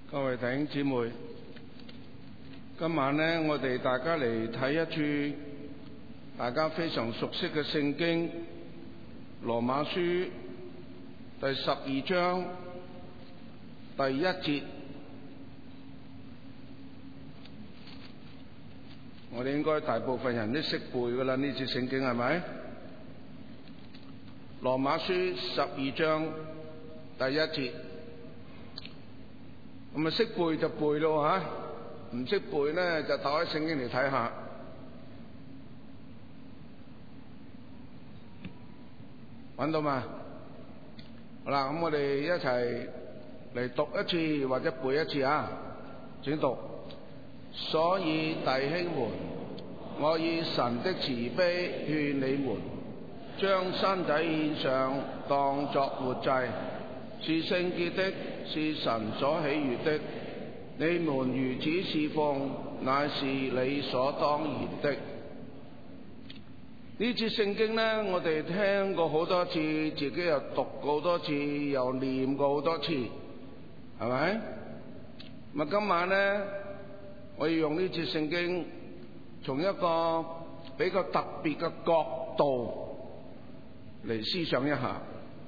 各位弟兄姊妹，今晚呢，我哋大家嚟睇一處大家非常熟悉嘅聖經《羅馬書》第12章第1節。我哋應該大部分人都識背㗎喇，呢節聖經係咪？羅馬書12章第1節。咁啊，識背就背咯吓，唔識背呢就打開聖經嚟睇下。揾到嘛？好啦，咁我哋一齊嚟讀一次或者背一次啊！請讀。所以弟兄們，我以神的慈悲勸你們，將身體獻上當作活祭，是聖潔的，是神所喜悅的。你們如此侍奉，乃是理所當然的。呢節聖經呢，我哋聽過好多次，自己又讀過好多次，又念過好多次，係咪？咁今晚呢，我要用呢節聖經，從一個比較特別嘅角度嚟思想一下。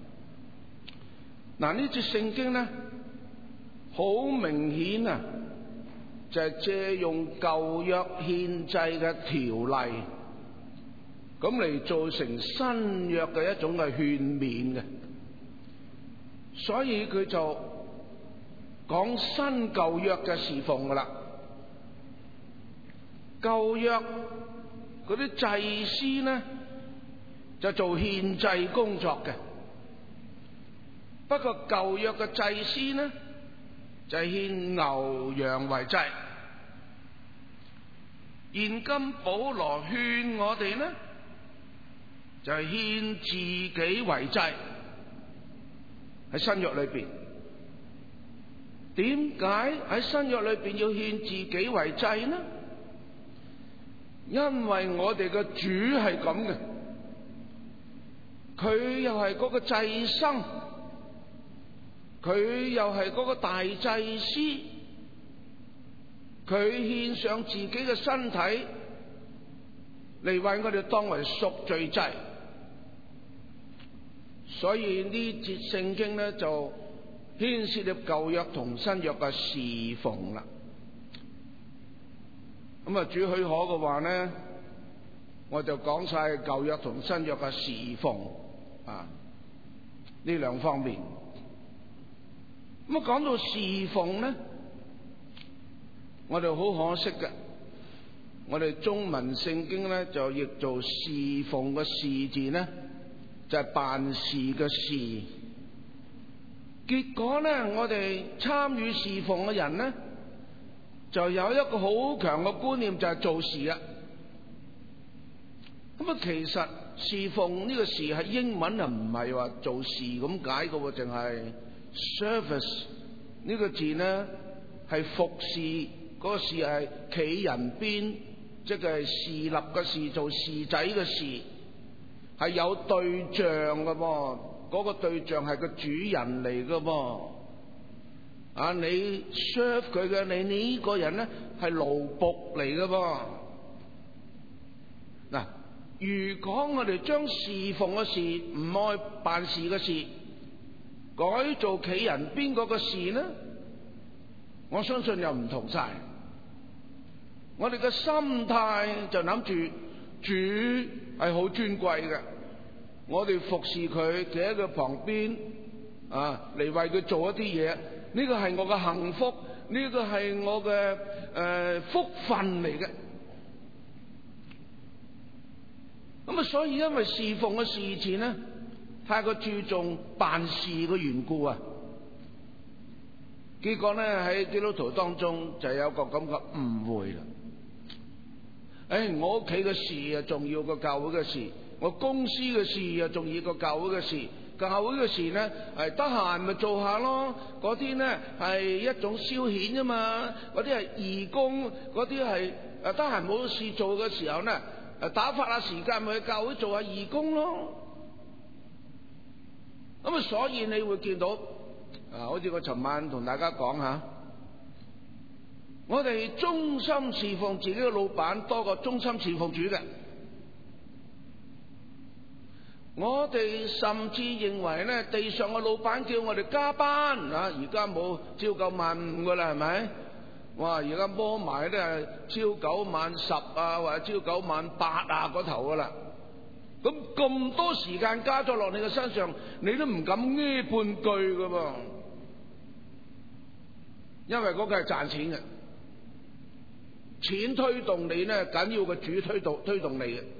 嗱，呢節聖經呢，好明顯啊，就係借用舊約獻祭嘅條例，咁嚟做成新約嘅一種嘅勸勉嘅，所以佢就講新舊約嘅侍奉噶啦。舊約嗰啲祭司呢，就做獻祭工作嘅，不過舊約嘅祭司呢，就係獻牛羊為祭。現今保羅勸我哋呢，就係獻自己為祭。喺新約裏邊，點解喺新約裏邊要獻自己為祭呢？因為我哋嘅主係咁嘅，佢又係嗰個祭牲，佢又係嗰個大祭司，佢獻上自己嘅身體嚟為我哋當為贖罪祭。所以呢節聖經呢，就牽涉到舊約同新約嘅侍奉啦。咁啊，主許可嘅話呢，我就講晒舊約同新約嘅侍奉啊，呢兩方面。咁啊，講到侍奉呢，我哋好可惜嘅，我哋中文聖經呢，就譯做侍奉嘅侍字呢，就係辦事嘅事。結果呢，我哋參與侍奉嘅人呢，就有一個好強嘅觀念，就係做事啊。咁啊，其實侍奉呢個事係英文啊，唔係話做事咁解嘅喎，淨係 service 呢個字呢，係服侍嗰個事，係企人邊，即係侍立嘅事，做侍仔嘅事，係有對象嘅噃，嗰個對象係個主人嚟嘅噃。啊！你 serve 佢嘅，你呢個人咧係奴僕嚟嘅噃。嗱，如果我哋將侍奉嘅事唔愛辦事嘅事，改做企人邊個嘅事呢？我相信又唔同晒。我哋嘅心態就諗住主係好尊貴嘅，我哋服侍佢，企喺佢旁邊啊，嚟為佢做一啲嘢。呢個係我嘅幸福，呢個係我嘅福分嚟嘅。咁啊，所以因為侍奉嘅事前呢，太過注重辦事嘅緣故啊，結果呢，喺基督徒當中就有個咁嘅誤會啦。我屋企嘅事啊重要過教會嘅事，我公司嘅事啊重要過教會嘅事。教會嘅事呢，係得閒咪做下咯，嗰啲呢係一種消遣啫嘛，嗰啲係義工，嗰啲係得閒冇事做嘅時候呢，打發下時間咪去教會做下義工咯。咁啊，所以你會見到好似我尋晚同大家講下， 我哋忠心侍奉自己嘅老闆多過忠心侍奉主嘅。我哋甚至認為咧，地上嘅老闆叫我哋加班啊，而家冇朝9晚5噶啦，係咪？哇！而家摸埋咧朝9晚10啊，或者朝9晚8啊嗰頭噶啦。咁多時間加咗落你嘅身上，你都唔敢呢半句噶噃，因為嗰個係賺錢嘅，錢推動你咧，緊要個主推動你嘅。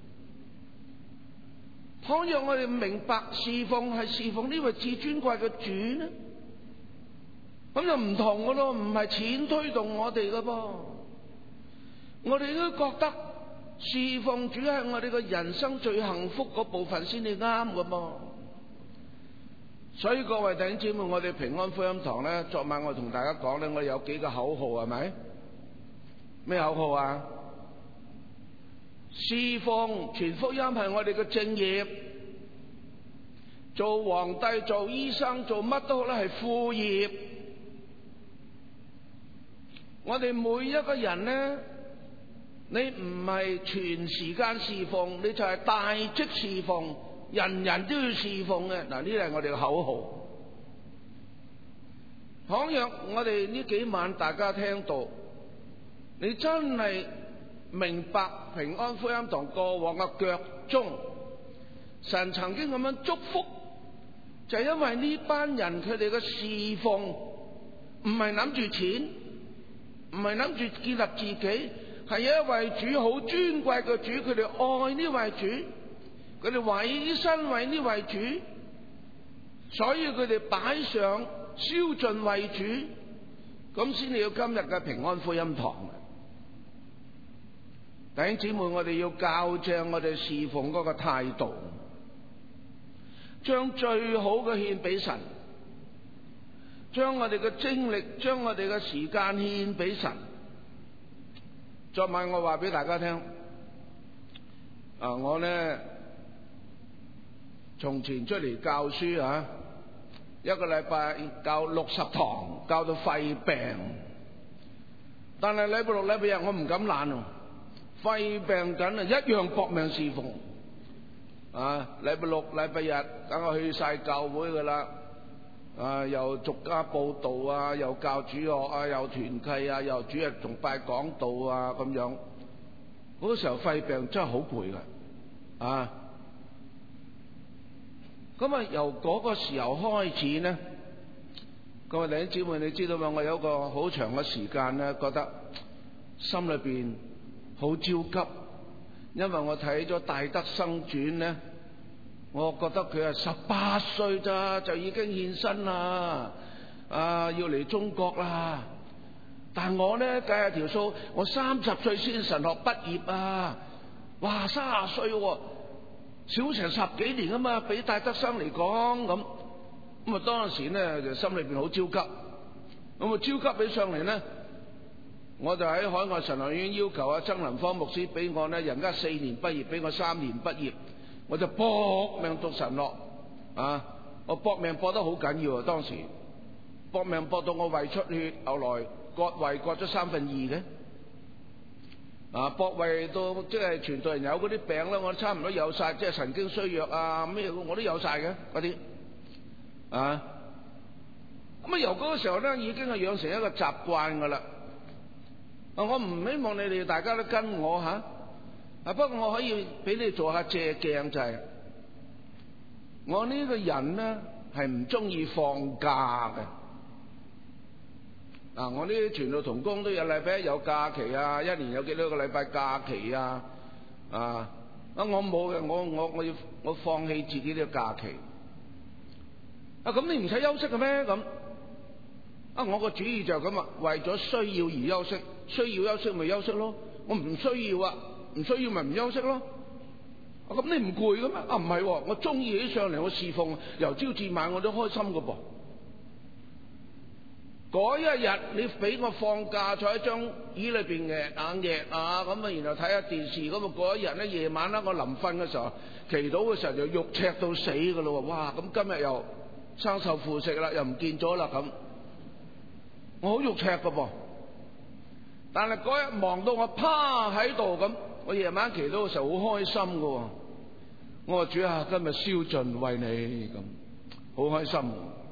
倘若我哋明白侍奉係侍奉呢位至尊貴嘅主呢，咁就唔同嘅咯，唔係錢推動我哋嘅噃，我哋都覺得侍奉主係我哋嘅人生最幸福嗰部分先至啱嘅噃。所以各位弟兄姊妹，我哋平安福音堂咧，昨晚我同大家講咧，我哋有幾個口號，係咪？咩口號啊？侍奉傳福音係我哋嘅正業，做皇帝、做醫生、做乜都好咧，係副業。我哋每一個人咧，你唔係全時間侍奉，你就係大職侍奉，人人都要侍奉嘅。嗱，呢啲係我哋嘅口號。倘若我哋呢幾晚大家聽到，你真係明白平安福音堂過往嘅腳蹤，神曾經咁樣祝福，就係因為呢班人佢哋嘅侍奉唔係諗住錢，唔係諗住建立自己，係一位主好尊貴嘅主，佢哋愛呢位主，佢哋委身為呢位主，所以佢哋擺上燒盡為主，咁先至有今日嘅平安福音堂。弟兄姊妹，我哋要校正我哋侍奉嗰個態度，將最好嘅獻俾神，將我哋嘅精力，將我哋嘅時間獻俾神。昨晚我話俾大家聽，我呢從前出嚟教書啊，一個禮拜教60堂，教到肺病，但係禮拜六禮拜日我唔敢懶喎。肺病緊啊，一樣搏命侍奉啊！禮拜六、禮拜日，等我去晒教會噶啦，又逐家報道啊，又教主學啊，又團契啊，又主日崇拜講道啊，咁樣。嗰個時候肺病真係好攰噶，啊！咁啊，由嗰個時候開始呢，各位弟兄姊妹，你知道嘛？我有一個好長嘅時間咧，覺得心裏邊好焦急，因為我睇咗戴德生傳呢，我覺得佢係18歲咋就已經獻身啦，要嚟中國啦。但我呢計下條數，我30歲先神學畢業啊，哇30歲少成10幾年啊嘛，比戴德生嚟講咁啊，當時呢就心裏邊好焦急，咁啊焦急起上嚟呢。我就喺海外神學院要求曾林芳牧師俾我呢，人家4年畢業，俾我3年畢業，我就搏命讀神學啊！我搏命搏得好緊要啊！當時搏命搏到我胃出血，後來割胃割咗2/3嘅啊！搏胃到即係傳道人有嗰啲病咧，我差唔多有晒，即係神經衰弱啊咩我都有晒嘅嗰啲啊！咁啊由嗰個時候咧，已經係養成一個習慣噶啦。我唔希望你哋大家都跟我吓，不過我可以俾你做下借鏡，就係我呢個人呢係唔中意放假嘅。我呢啲傳道同工都有禮拜一有假期啊，一年有幾多個禮拜假期啊？我冇嘅，我放棄自己呢個假期。咁你唔使休息嘅咩？咁我個主意就係咁啊，為咗需要而休息。需要休息咪休息咯，我唔需要啊，唔需要咪唔休息咯。咁你唔攰嘅咩？唔係，我中意起上嚟，我侍奉由朝至晚我都開心嘅噃。嗰一日你俾我放假，坐喺張椅裏邊嘅硬嘢啊，咁啊，然後睇下電視，咁啊嗰一日咧夜晚咧，我臨瞓嘅時候，祈禱嘅時候就肉赤到死嘅咯。哇！咁今日又生鏽腐蝕啦，又唔見咗啦咁，我好肉赤嘅噃。 但係嗰日忙到我趴喺度咁，我夜晚祈禱嘅時候好開心㗎。我話主啊，今日燒盡為你咁，好開心。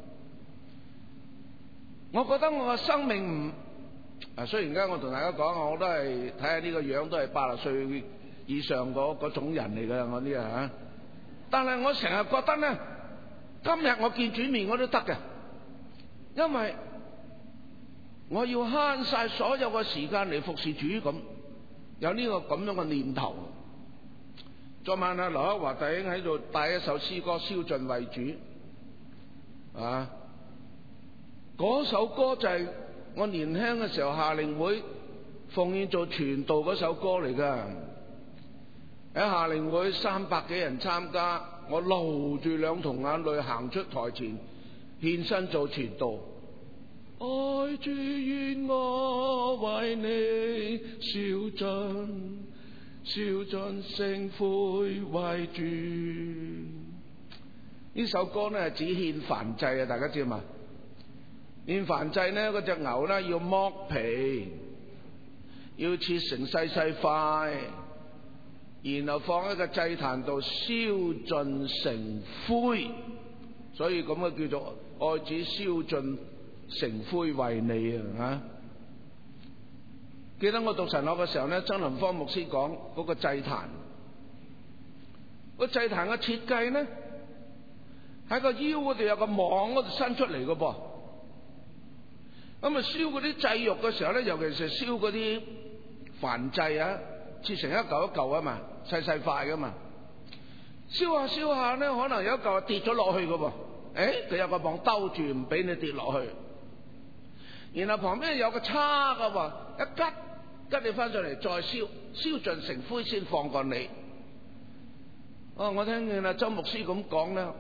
我覺得我嘅生命唔雖然而家我同大家講，我都係睇下呢個樣都係80歲以上嗰種人嚟㗎，我呢啊，但係我成日覺得咧，今日我見主面我都得嘅，因為我要慳晒所有嘅時間嚟服侍主咁，有呢個咁樣嘅念頭。昨晚啊，劉克華弟兄喺度帶一首詩歌《燒盡為主》啊，嗰首歌就係我年輕嘅時候夏令會奉獻做傳道嗰首歌嚟㗎。喺夏令會300幾人參加，我流住兩桶眼淚行出台前獻身做傳道。愛主願我為你燒盡成灰為主。呢首歌呢係指獻燔祭啊，大家知嘛？獻燔祭呢，嗰隻牛呢要剝皮，要切成細細塊，然後放喺個祭壇度燒盡成灰，所以咁啊叫做愛子燒盡成灰為你啊！記得我讀神學嘅時候呢，曾林芳牧師講嗰個祭壇，個祭壇嘅設計呢，喺個腰嗰度有個網嗰度伸出嚟嘅噃。咁啊燒嗰啲祭肉嘅時候咧，尤其是燒嗰啲燔祭啊，切成一嚿一嚿啊嘛，細細塊噶嘛。燒下燒下咧，可能有一嚿跌咗落去嘅噃。佢有個網兜住，唔俾你跌落去。然後旁邊有個叉嘅喎，一吉你翻上嚟再燒，燒盡成灰先放過你。我聽見阿周牧師咁講咧，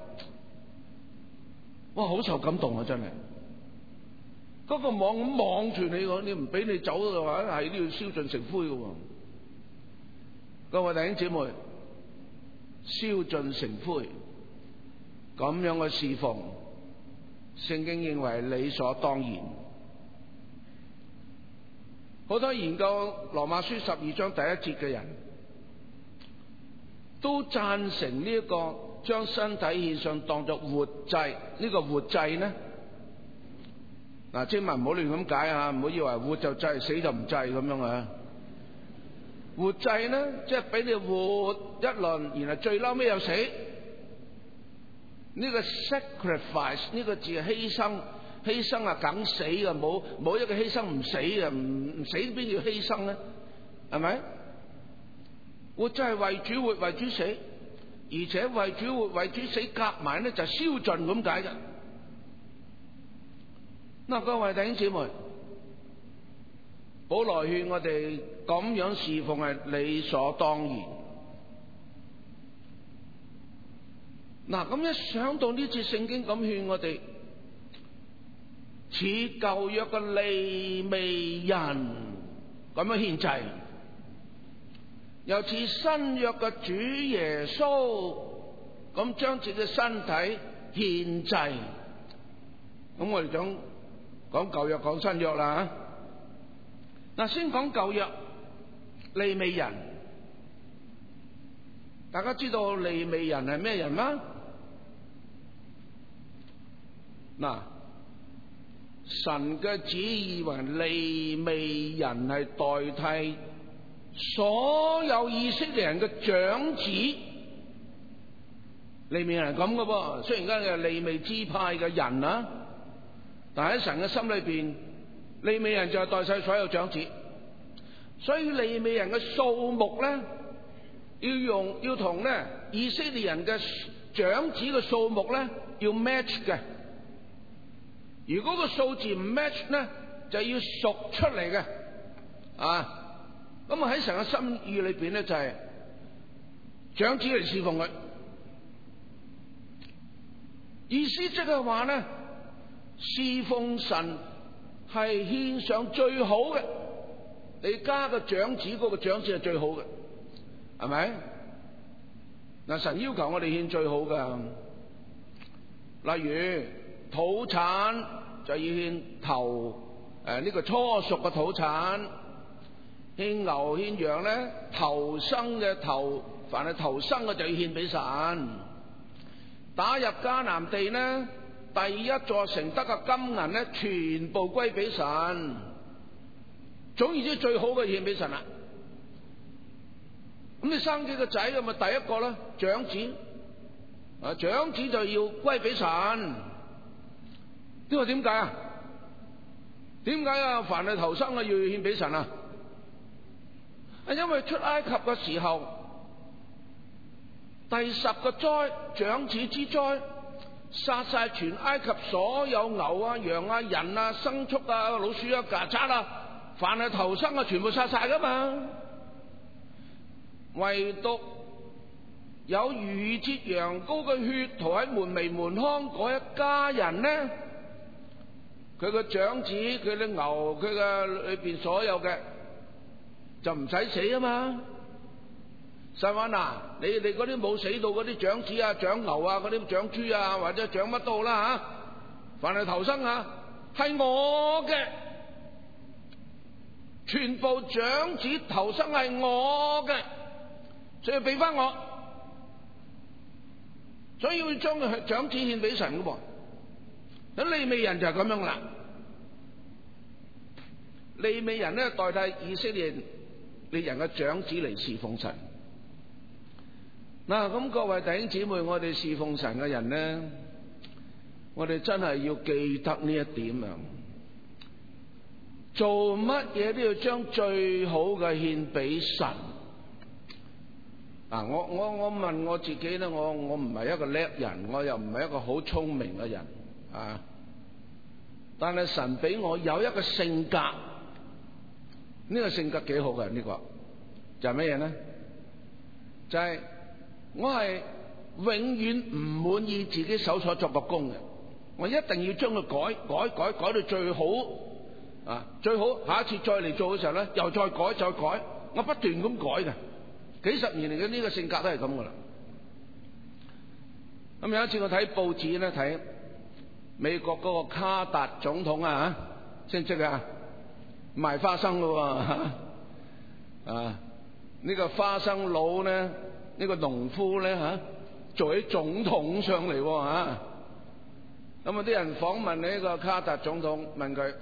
哇，好受感動啊！真係。嗰個網咁網住你，你唔俾你走嘅話，係都要燒盡成灰嘅。各位弟兄姊妹，燒盡成灰咁樣嘅侍奉，聖經認為理所當然。好多研究羅馬書12章第1節嘅人都贊成呢一個將身體獻上當作活祭。呢個活祭呢，嗱，千萬唔好亂咁解啊！唔好以為活就祭，死就唔祭咁樣啊！活祭呢，即係俾你活一輪，然後最嬲尾又死。呢個 sacrifice 呢個字係犧牲，犧牲啊梗死嘅，冇一個犧牲唔死嘅，唔死邊叫犧牲呢？係咪？活祭係為主活為主死，而且為主活為主死夾埋呢就燒盡咁解嘅。嗱，各位弟兄姊妹，保羅勸我哋咁樣侍奉係理所當然。嗱，咁一想到呢次聖經咁勸我哋，似舊約嘅利未人咁樣獻祭，又似新約嘅主耶穌咁將自己嘅身體獻祭。咁我哋想講舊約講新約啦。嗱，先講舊約利未人，大家知道利未人係咩人嗎？嗱，神嘅旨意為利未人係代替所有以色列人嘅長子。利未人係咁嘅噃，雖然而家係利未支派嘅人啊，但喺神嘅心裏邊，利未人就係代替所有長子。所以利未人嘅數目咧，要同咧以色列人嘅長子嘅數目咧要 match 嘅。如果個數字唔 match 咧，就要數出嚟嘅。啊，咁啊喺神嘅心意裏邊咧，就係長子嚟侍奉佢。意思即係話咧，侍奉神係獻上最好嘅。你加個長子，嗰個長子係最好嘅，係咪？嗱，神要求我哋獻最好噶，例如土產就要獻頭，呢個初熟嘅土產， 獻牛獻羊咧，頭生嘅頭，凡係頭生嘅就要獻俾神。打入迦南地咧，第一座城得嘅金銀咧，全部歸俾神。總言之，最好嘅獻俾神啦。咁你生幾個仔咁咪第一個啦，長子。長子就要歸俾神。呢個點解啊？點解啊？凡係頭生嘅要獻俾神啊？因為出埃及嘅時候，第10個災，長子之災，殺晒全埃及所有牛啊、羊啊、人啊、牲畜啊、老鼠啊、曱甴啊，凡係頭生嘅全部殺晒噶嘛。唯獨有逾越節羊羔嘅血塗喺門楣門框嗰一家人呢，佢個長子，佢啲牛，佢嘅裏邊所有嘅就唔使死啊嘛。神話嗱，你哋嗰啲冇死到嗰啲長子啊、長牛啊、嗰啲長豬啊，或者長乜都好啦吓，凡係頭生啊，係我嘅，全部長子頭生係我嘅，所以俾翻我，所以要將佢長子獻俾神噶噃。咁利未人就係咁樣啦。利未人咧代替以色列人嘅長子嚟侍奉神。嗱，咁各位弟兄姊妹，我哋侍奉神嘅人咧，我哋真係要記得呢一點啊！做乜嘢都要將最好嘅獻俾神。嗱，我問我自己咧，我唔係一個叻人，我又唔係一個好聰明嘅人啊。但係神俾我有一個性格，呢個性格幾好嘅，呢個就係乜嘢咧？就係我係永遠唔滿意自己手所作嘅工嘅，我一定要將佢改到最好啊！最好下一次再嚟做嘅時候咧，又再改，我不斷咁改嘅，幾十年嚟嘅呢個性格都係咁噶啦。咁有一次我睇報紙咧，睇美國嗰個卡達總統啊，識唔識啊？賣花生咯啊！呢個花生佬咧，呢個農夫咧吓，做起總統上嚟吓。咁啊啲人訪問呢個卡達總統，問佢：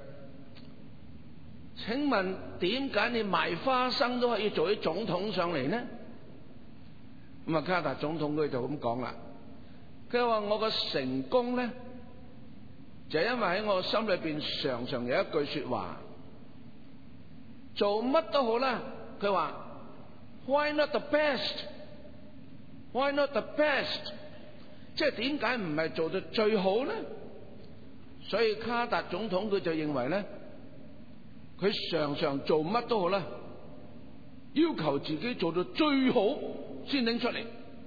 請問點解你賣花生都可以做起總統上嚟呢？咁啊卡達總統佢就咁講啦，佢話我個成功咧，就係因為喺我心裏邊常常有一句說話，做乜都好啦，佢話 Why not the best？ Why not the best？ 即係點解唔係做到最好咧？所以卡達總統佢就認為咧，佢常常做乜都好啦，要求自己做到最好先拎出嚟。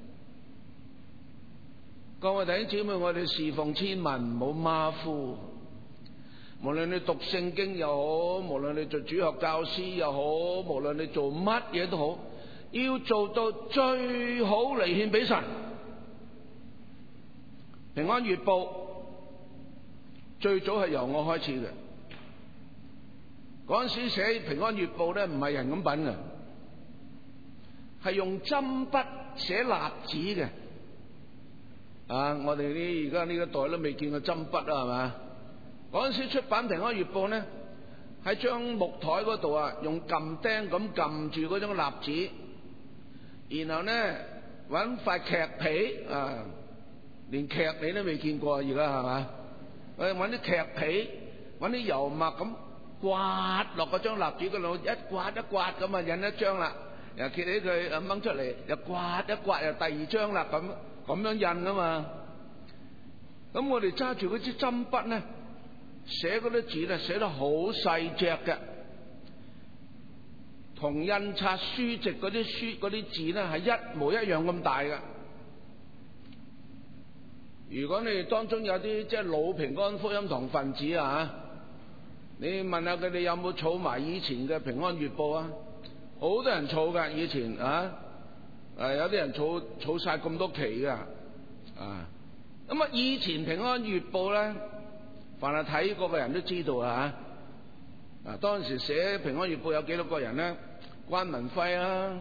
各位弟兄姊妹，我哋侍奉千萬唔好馬虎。無論你讀聖經又好，無論你做主學教師又好，無論你做乜嘢都好，要做到最好嚟獻俾神。平安月報最早係由我開始嘅，嗰陣時寫平安月報咧，唔係人咁品嘅，係用針筆寫蠟紙嘅。啊！我哋呢而家呢一代都未見過針筆啊，係嘛？嗰陣時出版平安月報咧，喺張木台嗰度啊，用撳釘咁撳住嗰張蠟紙，然後咧搵塊劇皮啊，連劇你都未見過，而家係嘛？搵啲劇皮，搵啲油墨咁刮落嗰張蠟紙嗰度，一刮一刮咁啊，印一張啦，又揭起佢掹出嚟，又刮一刮又第二張啦，咁樣印啊嘛。咁我哋揸住嗰支針筆咧，寫嗰啲字咧，寫得好細隻嘅，同印刷書籍嗰啲字咧係一模一樣咁大嘅。如果你哋當中有啲即係老平安福音堂分子啊，你問下佢哋有冇儲埋以前嘅平安月報啊？好多人儲噶，以前啊，有啲人儲晒咁多期噶啊。咁啊，以前平安月報咧，凡係睇過嘅人都知道啊。當時寫平安月報有幾多個人咧？ 關文輝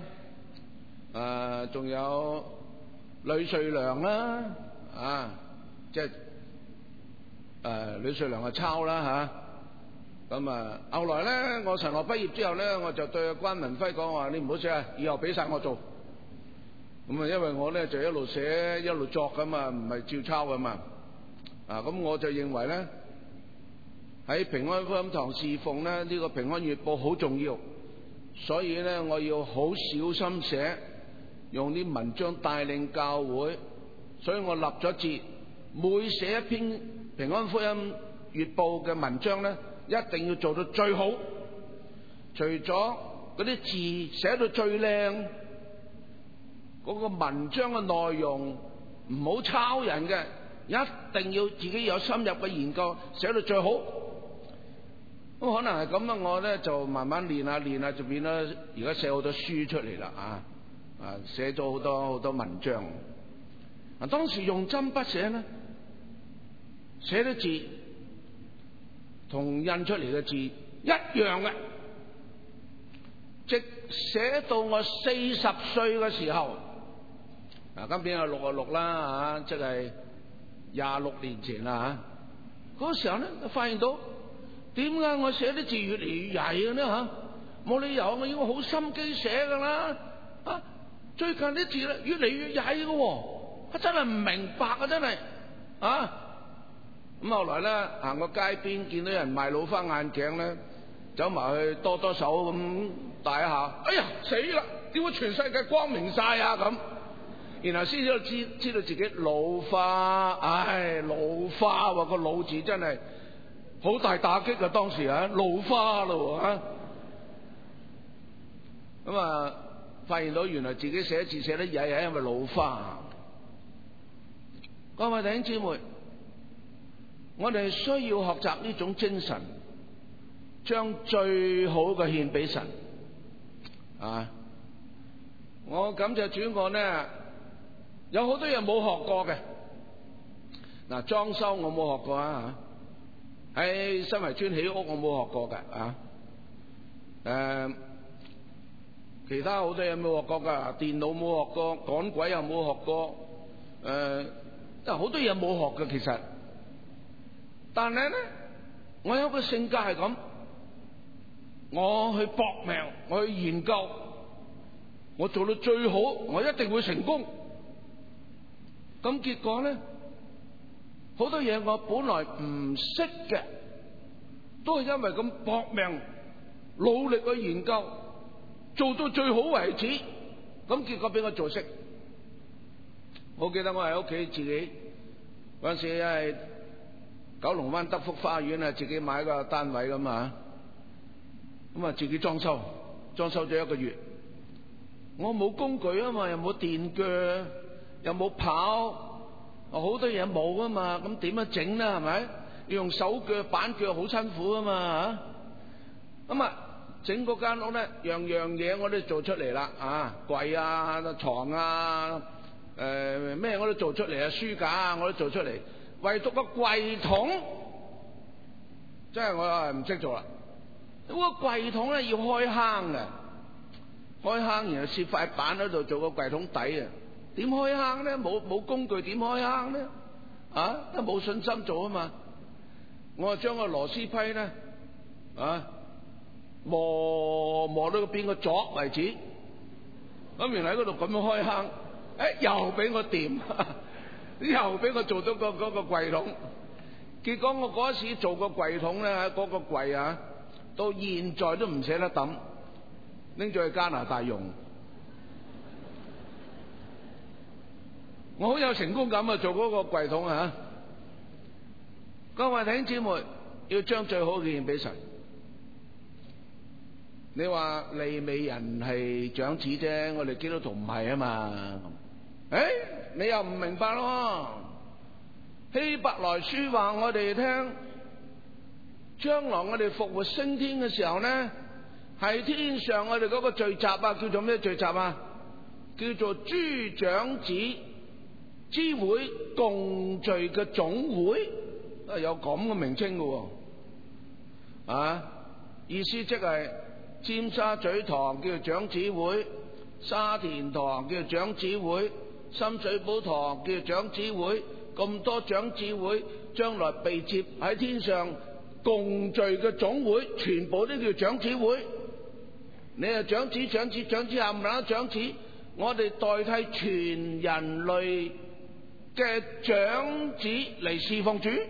啦，仲有呂瑞良啦，即係呂瑞良抄啦吓。咁後來咧，我神學畢業之後咧，我就對關文輝講話：你唔好寫啊，以後俾晒我做。咁因為我咧就一路寫一路作噶嘛，唔係照抄噶嘛。咁我就認為咧，喺平安福音堂侍奉咧，呢個平安月報好重要，所以咧我要好小心寫，用啲文章帶領教會。所以我立咗志，每寫一篇平安福音月報嘅文章咧，一定要做到最好。除咗嗰啲字寫到最靚，嗰個文章嘅內容唔好抄人嘅，一定要自己有深入嘅研究，寫到最好。咁可能係咁啦，我咧就慢慢練下，就變咗而家寫好多書出嚟啦，寫咗好多文章。當時用針筆寫咧，寫啲字同印出嚟嘅字一樣嘅，直寫到我40歲嘅時候，今年係66啦，即係26年前啦吓。嗰時候咧，發現到點解我寫啲字越嚟越曳嘅呢吓？冇理由，我應該好心機寫噶啦。最近啲字咧越嚟越曳嘅，真係唔明白啊！真係咁後來咧，行過街邊見到人賣老花眼鏡咧，走埋去多手咁戴一下，哎呀死啦！點解全世界光明晒啊咁？然後先知道自己老花，老花喎，個老字真係好大打擊啊！當時老花咯咁發現到原來自己寫字寫得曳係因為老花。各位弟兄姊妹，我哋需要學習呢種精神，將最好嘅獻俾神。我感謝主，我呢有好多嘢冇學過嘅。裝修我冇學過喺新圍村起屋我冇學過嘅。其他好多嘢冇學過噶，電腦冇學過，趕鬼又冇學過。好多嘢冇學嘅其實。但係咧，我有個性格係咁，我去搏命，我去研究，我做到最好，我一定會成功。咁結果咧，好多嘢我本來唔識嘅，都係因為咁搏命努力去研究，做到最好為止，咁結果俾我做識。我記得我喺屋企自己嗰陣時係九龍灣德福花園自己買個單位咁自己裝修咗1個月。我冇工具啊嘛，又冇電鋸，又冇刨，好多嘢冇啊嘛，咁點樣整咧？係咪要用手鋸板鋸，好辛苦啊嘛咁整嗰間屋咧，樣嘢我都做出嚟啦，櫃床咩我都做出嚟，書架我都做出嚟，唯獨個櫃桶真係我係唔識做啦。個櫃桶咧要開坑嘅，開坑然後攝塊板喺度做個櫃桶底啊！點開坑咧？冇工具點開坑咧？都冇信心做啊嘛！我就將個螺絲批咧磨到變個鑿為止，咁原來喺嗰度咁樣開坑，又俾我掂，又俾我做到嗰個櫃桶。結果我嗰時做個櫃桶咧，嗰個櫃到現在都唔捨得抌，拎咗去加拿大用。我好有成功感做嗰個櫃桶各位弟兄姊妹，要將最好嘅獻俾神。你話利未人係長子啫，我哋基督徒唔係啊嘛。你又唔明白咯？希伯來書話我哋聽，將來我哋復活升天嘅時候呢，係天上我哋嗰個聚集叫做咩聚集叫做諸長子之會共聚嘅總會，有咁嘅名稱嘅意思即係尖沙咀堂叫做長子會，沙田堂叫做長子會，深水埗堂叫做長子會，咁多長子會將來被接喺天上共聚嘅總會，全部都叫長子會。你係長子冚唪唥長子，我哋代替全人類嘅長子嚟侍奉主。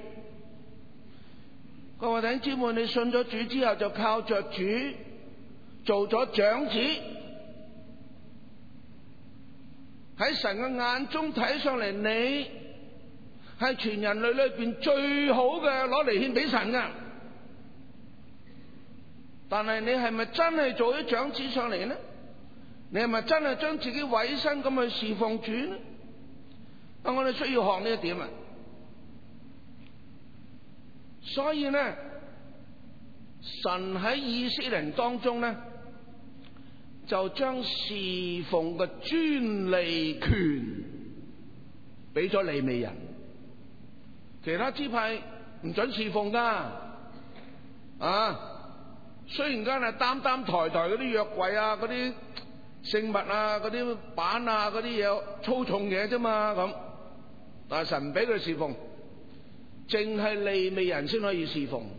各位弟兄姊妹，你信咗主之後就靠着主做咗長子，喺神嘅眼中睇上嚟，你係全人類裏邊最好嘅，攞嚟獻俾神㗎。但係你係咪真係做咗長子上嚟呢？你係咪真係將自己委身咁去侍奉主呢？我哋需要學呢一點啊！所以呢，神喺以色列人當中呢，就將侍奉嘅專利權俾咗利未人，其他支派唔准侍奉噶。啊，雖然間係擔抬嗰啲約櫃啊、嗰啲聖物啊、嗰啲板啊、嗰啲嘢粗重嘢啫嘛咁，但係神唔俾佢侍奉，淨係利未人先可以侍奉。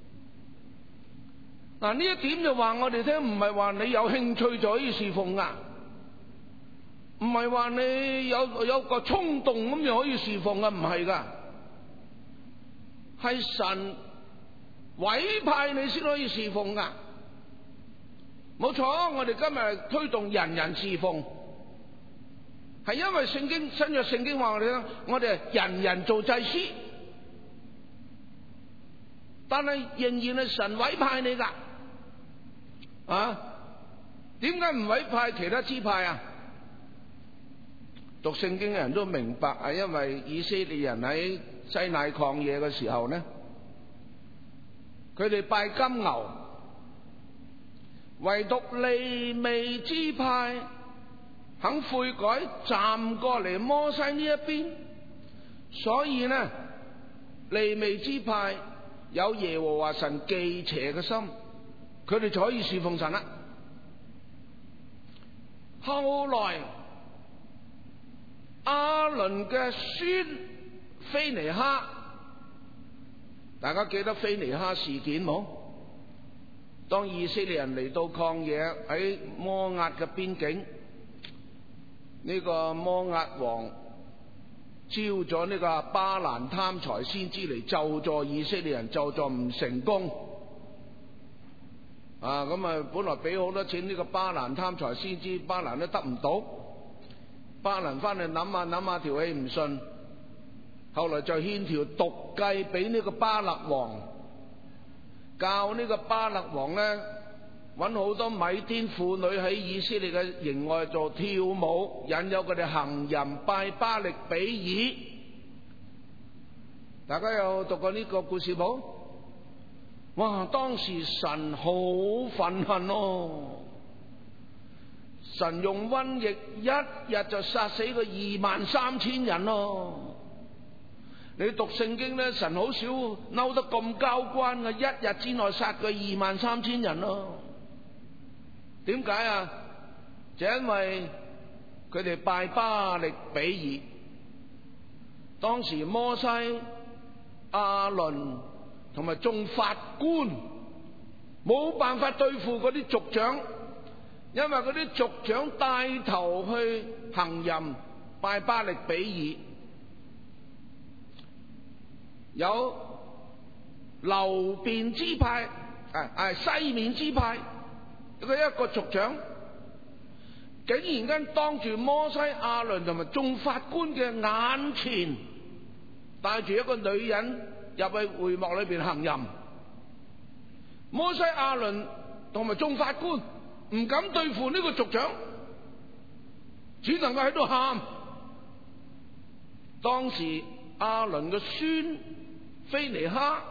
嗱，呢一點就話我哋聽，唔係話你有興趣就可以侍奉啊，唔係話你有個衝動咁就可以侍奉啊，唔係噶，係神委派你先可以侍奉噶。冇錯，我哋今日推動人人侍奉，係因為聖經新約聖經話我哋聽，我哋係人人做祭司，但係仍然係神委派你噶。啊，點解唔委派其他支派啊？讀聖經嘅人都明白，係因為以色列人喺西乃曠野嘅時候呢，佢哋拜金牛，唯獨利未支派肯悔改，站過嚟摩西呢一邊，所以呢，利未支派有耶和華神忌邪嘅心，佢哋就可以侍奉神啦。後來亞倫嘅孫非尼哈，大家記得非尼哈事件冇？當以色列人嚟到曠野喺摩押嘅邊境，呢個摩押王招咗呢個巴蘭貪財先知嚟咒詛以色列人，咒詛唔成功。啊，咁啊，本來俾好多錢呢個巴蘭貪財先知，巴蘭都得唔到。巴蘭翻嚟諗下條氣唔順，後來就獻條毒計俾呢個巴勒王，教呢個巴勒王呢揾好多米甸婦女喺以色列嘅營外做跳舞，引誘佢哋行淫拜巴力比爾。大家有讀過呢個故事冇？哇！當時神好憤恨咯，神用瘟疫一日就殺死個23000人咯。你讀聖經咧，神好少嬲得咁交關嘅，一日之內殺個23000人咯。點解啊？就因為佢哋拜巴力比爾。當時摩西、亞倫同埋眾法官冇辦法對付嗰啲族長，因為嗰啲族長帶頭去行淫拜巴力比爾。有流便支派，西面支派佢一個族長，竟然間當住摩西、亞倫同埋眾法官嘅眼前，帶住一個女人入去會幕裏邊行淫。摩西、亞倫同埋眾法官唔敢對付呢個族長，只能夠喺度喊。當時亞倫嘅孫非尼哈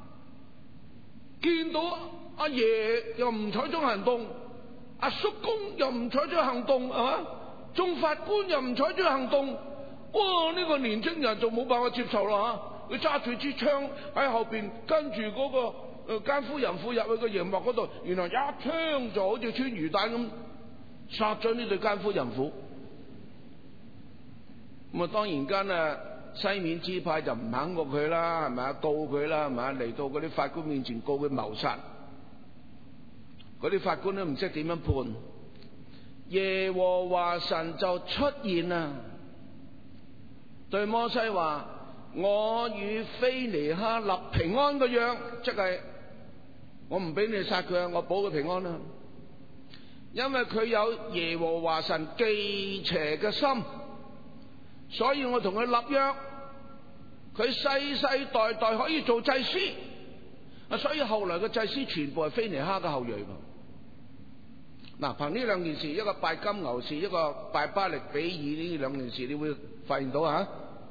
見到阿爺又唔採取行動，阿叔公又唔採取行動，係嘛？眾法官又唔採取行動，哇！呢個年青人就冇辦法接受啦吓，佢揸住支槍喺後邊跟住嗰個奸夫淫婦入去個營幕嗰度，原來一槍就好似穿魚彈咁殺咗呢對奸夫淫婦。咁啊，當然間啊，西面支派就唔肯告佢啦，係咪啊？告佢啦，係咪啊？嚟到嗰啲法官面前告佢謀殺，嗰啲法官都唔識點樣判。耶和華神就出現啦，對摩西話：我與非尼哈立平安嘅約，即係我唔俾你殺佢，我保佢平安啦。因為佢有耶和華神忌邪嘅心，所以我同佢立約，佢世世代代可以做祭司。所以後來嘅祭司全部係非尼哈嘅後裔。嗱，憑呢兩件事，一個拜金牛事，一個拜巴力比爾，呢兩件事，你會發現到啊，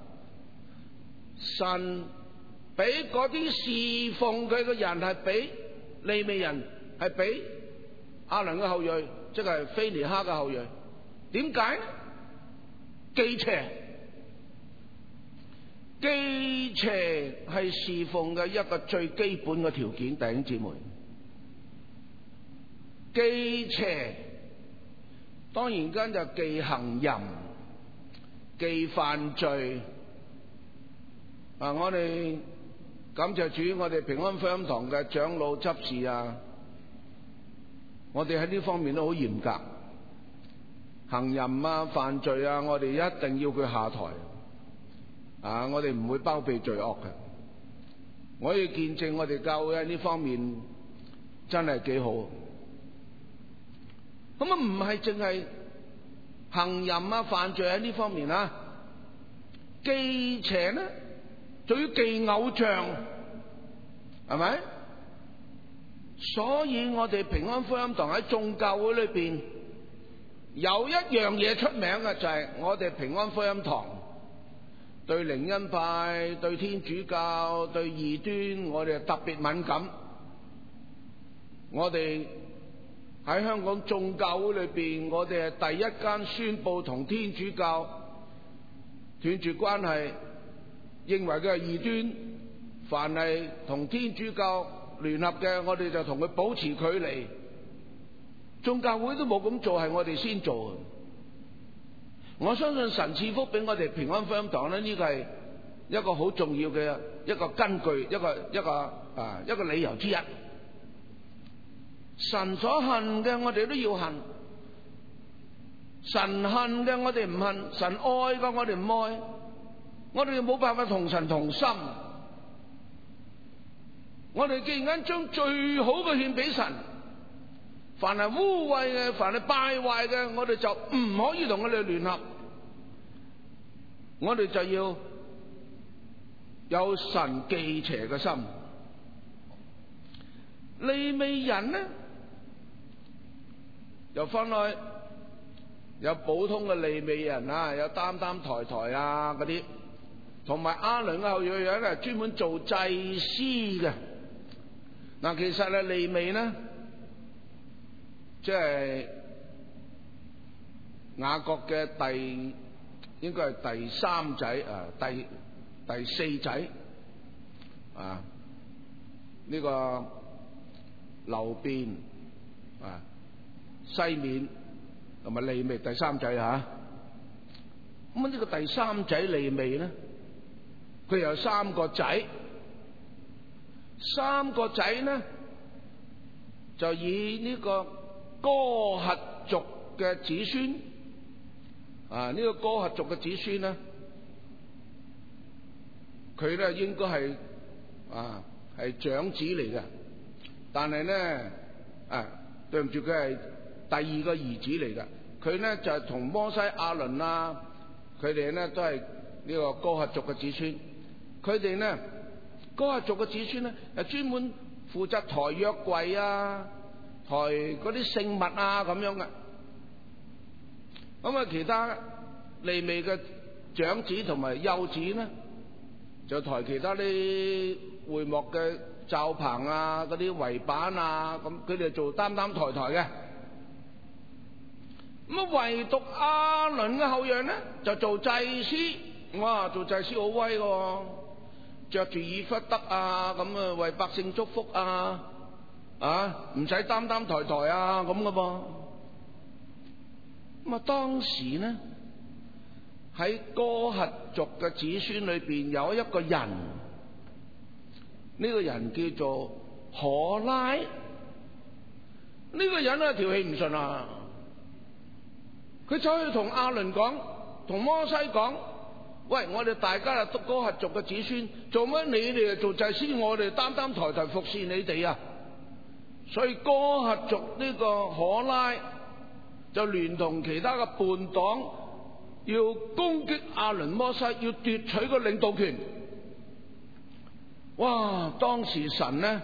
神俾嗰啲侍奉佢嘅人係俾利未人，係俾亞倫嘅後裔，即係非尼哈嘅後裔。點解呢？忌邪，忌邪係侍奉嘅一個最基本嘅條件，弟兄姊妹。忌邪當然間就忌行淫、忌犯罪。我哋感謝主，我哋平安福音堂嘅長老執事啊，我哋喺呢方面都好嚴格。行淫啊、犯罪啊，我哋一定要佢下台。我哋唔會包庇罪惡嘅。我可以見證我哋教會喺呢方面真係幾好。咁啊，唔係淨係行淫啊、犯罪喺呢方面啊，忌邪呢，仲要忌偶像，係咪？所以我哋平安福音堂喺眾教會裏邊有一樣嘢出名嘅，就係我哋平安福音堂對靈恩派、對天主教、對異端，我哋特別敏感。我哋喺香港眾教會裏邊，我哋係第一間宣布同天主教斷絕關係，認為佢係異端，凡係同天主教聯合嘅，我哋就同佢保持距離。眾教會都冇咁做，係我哋先做。我相信神賜福俾我哋平安福音堂咧，呢個係一個好重要嘅一個根據，一個理由之一。神所恨嘅我哋都要恨，神恨嘅我哋唔恨，神愛嘅我哋唔愛，我哋冇辦法同神同心。我哋既然將最好嘅獻俾神，凡係污穢嘅，凡係敗壞嘅，我哋就唔可以同佢哋聯合。我哋就要有神忌邪嘅心。利未人呢，又分開有普通嘅利未人啊，有擔抬抬啊嗰啲，同埋亞倫嘅後裔有咧專門做祭司嘅。嗱，其實咧利未呢，即係雅各嘅應該係第三仔啊，第四仔啊，呢個流便啊、西面同埋利未第三仔吓。咁呢個第三仔利未呢，佢有三個仔，三個仔呢就以呢個哥轄族嘅子孫啊，呢個哥轄族嘅子孫呢，佢咧應該係長子嚟嘅，但係咧對唔住，佢係第二個兒子嚟嘅。佢咧就係同摩西、亞倫啊，佢哋咧都係呢個哥轄族嘅子孫。佢哋咧哥轄族嘅子孫咧，係專門負責抬約櫃啊、抬嗰啲聖物啊咁樣嘅。咁啊，其他利未嘅長子同埋幼子呢，就抬其他啲會幕嘅罩棚啊、嗰啲圍板啊，咁佢哋做擔抬嘅。咁啊，唯獨亞倫嘅後裔呢，就做祭司。哇，做祭司好威嘅， 着住以弗得啊，咁啊為百姓祝福啊，唔使擔擔抬抬啊咁噶噃。咁啊當時呢喺哥轄族嘅子孫裏邊有一個人，呢個人叫做可拉。呢個人啊條氣唔順啊，佢走去同亞倫講，同摩西講，喂，我哋大家啊都哥轄族嘅子孫，做乜你哋做祭司，我哋擔擔抬抬服侍你哋啊？所以哥轄族呢個可拉就聯同其他嘅叛黨，要攻擊亞倫摩西，要奪取個領導權。哇！當時神呢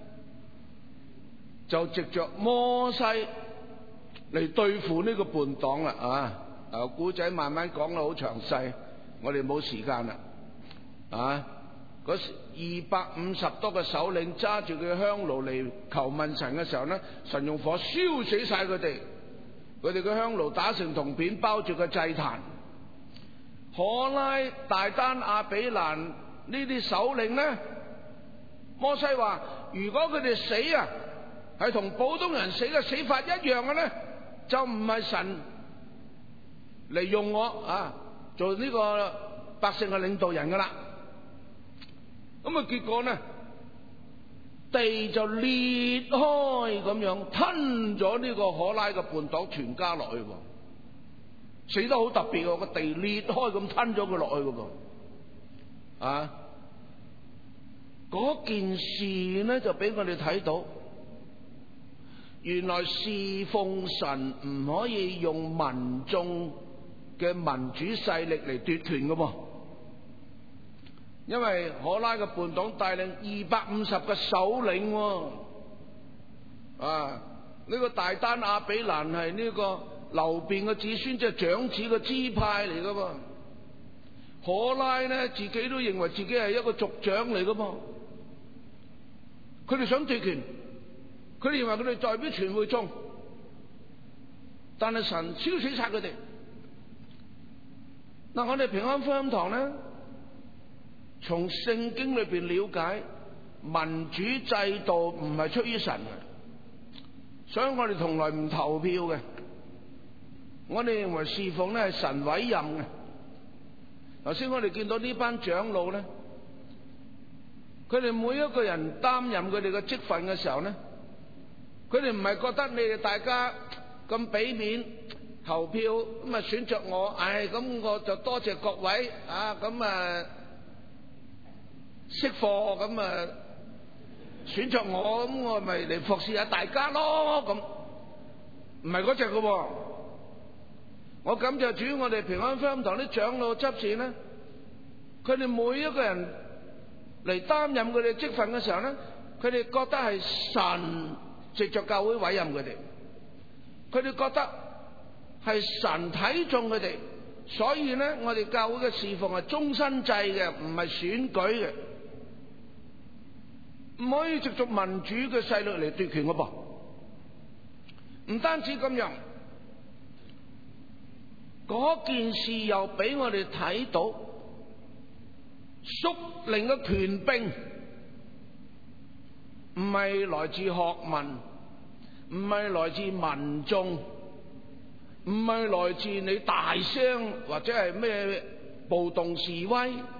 就藉着摩西嚟對付呢個叛黨啦古仔慢慢講得好詳細，我哋冇時間啦嗰250多個首領揸住佢香爐嚟求問神嘅時候呢，神用火燒死晒佢哋嘅香爐打成銅片包住個祭壇。可拉、大丹、亞比蘭呢啲首領呢，摩西話如果佢哋死啊係同普通人死嘅死法一樣嘅呢，就唔係神嚟用我做呢個百姓嘅領導人噶啦。咁啊結果呢，地就裂開咁樣吞咗呢個可拉嘅叛黨全家落去，死得好特別喎，個地裂開咁吞咗佢落去噶嗰件事呢就俾我哋睇到，原來侍奉神唔可以用民眾嘅民主勢力嚟奪權噶噃。因為可拉嘅叛黨帶領250個首領呢個大丹、亞比蘭係呢個流便嘅子孫，即係長子嘅支派嚟噶噃。可拉呢自己都認為自己係一個族長嚟噶噃，佢哋想奪權，佢哋認為佢哋代表全會眾，但係神燒死晒佢哋。嗱，我哋平安福音堂呢，從聖經裏邊了解民主制度唔係出於神嘅，所以我哋從來唔投票嘅。我哋認為侍奉咧係神委任嘅。頭先我哋見到呢班長老咧，佢哋每一個人擔任佢哋嘅職份嘅時候咧，佢哋唔係覺得你哋大家咁俾面投票咁啊選着我，咁我就多謝各位識貨咁選着我，咁我咪嚟服侍下大家咯，咁唔係嗰隻噶喎。我感謝主，我哋平安福音堂啲長老執事咧，佢哋每一個人嚟擔任佢哋職份嘅時候咧，佢哋覺得係神藉着教會委任佢哋，佢哋覺得係神睇中佢哋，所以咧我哋教會嘅侍奉係終身制嘅，唔係選舉嘅，唔可以藉着民主嘅勢力嚟奪權嘅噃。唔單止咁樣，嗰件事又俾我哋睇到屬靈嘅權柄唔係來自學問，唔係來自民眾，唔係來自你大聲或者係咩暴動示威，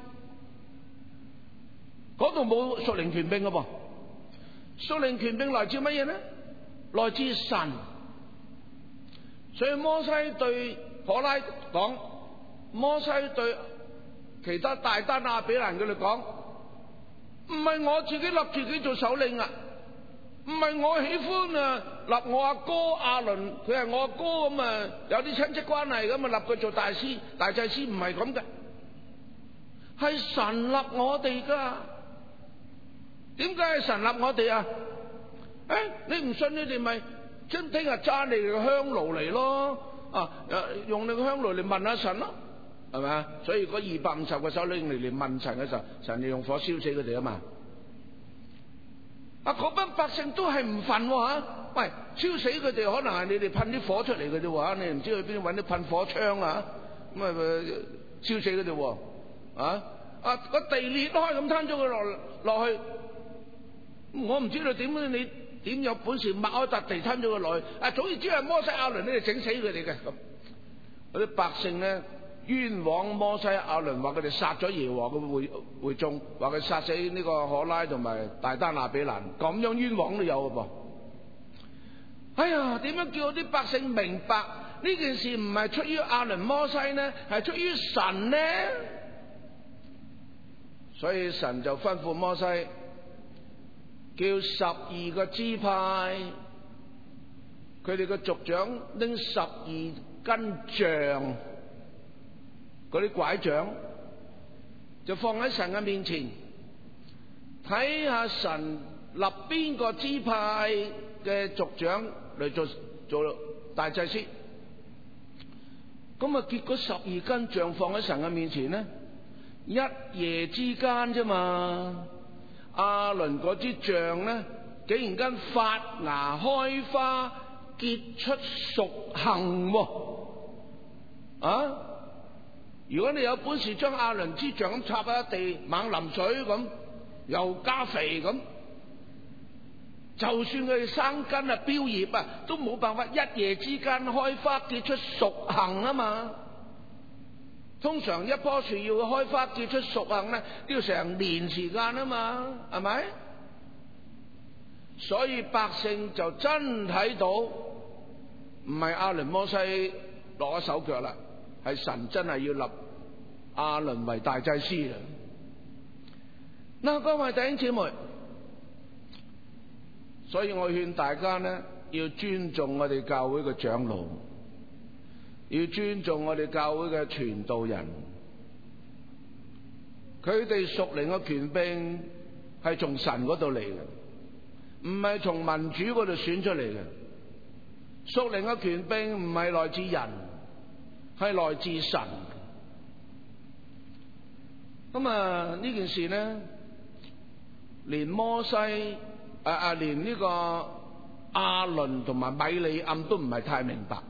嗰度冇屬靈權柄嘅噃。屬靈權柄來自乜嘢呢？來自神。所以摩西對可拉講，摩西對其他大丹亞比蘭佢哋講，唔係我自己立自己做首領啊，唔係我喜歡立我阿哥亞倫，佢係我阿哥咁有啲親戚關係咁立佢做大師大祭司，唔係咁嘅，係神立我哋噶。點解係神立我哋啊？你唔信，你哋咪真聽日揸你嘅香爐嚟咯，用你嘅香爐嚟問下神咯，係咪啊？所以嗰250個首領嚟問神嘅時候，神就用火燒死佢哋啊嘛。嗰班百姓都係唔忿喎，喂，燒死佢哋可能係你哋噴啲火出嚟嘅啫喎，你唔知去邊度搵啲噴火槍咁燒死佢哋喎， 個地裂開咁攤咗佢落去，我唔知道點樣，你點有本事擘開笪地攤咗佢落去？總之係摩西亞倫，你哋整死佢哋嘅咁。嗰啲百姓咧冤枉摩西亞倫，話佢哋殺咗耶和華嘅會眾，話佢殺死呢個可拉同埋大丹亞比蘭，咁樣冤枉都有嘅噃。哎呀，點樣叫啲百姓明白呢件事唔係出於亞倫摩西呢，係出於神呢？所以神就吩咐摩西叫12個支派，佢哋嘅族長拎12根杖，嗰啲拐杖就放喺神嘅面前，睇下神立邊個支派嘅族長嚟做大祭司。咁啊，結果12根杖放喺神嘅面前呢，一夜之間啫嘛，亞倫嗰支杖呢，竟然間發芽開花，結出熟杏喎。如果你有本事將亞倫支杖咁插喺地，猛淋水咁，又加肥咁，就算佢哋生根啊、標葉啊，都冇辦法一夜之間開花結出熟杏啊嘛。通常一棵樹要開花結出熟杏咧，都要成年時間啊嘛，係咪？所以百姓就真睇到，唔係亞倫摩西落咗手腳啦，係神真係要立亞倫為大祭司啦。嗱，各位弟兄姊妹，所以我勸大家呢，要尊重我哋教會嘅長老，要尊重我哋教會嘅傳道人，佢哋屬靈嘅權柄係從神嗰度嚟嘅，唔係從民主嗰度選出嚟嘅。屬靈嘅權柄唔係來自人，係來自神。咁呢件事呢，連摩西連呢個亞倫同埋米利暗都唔係太明白。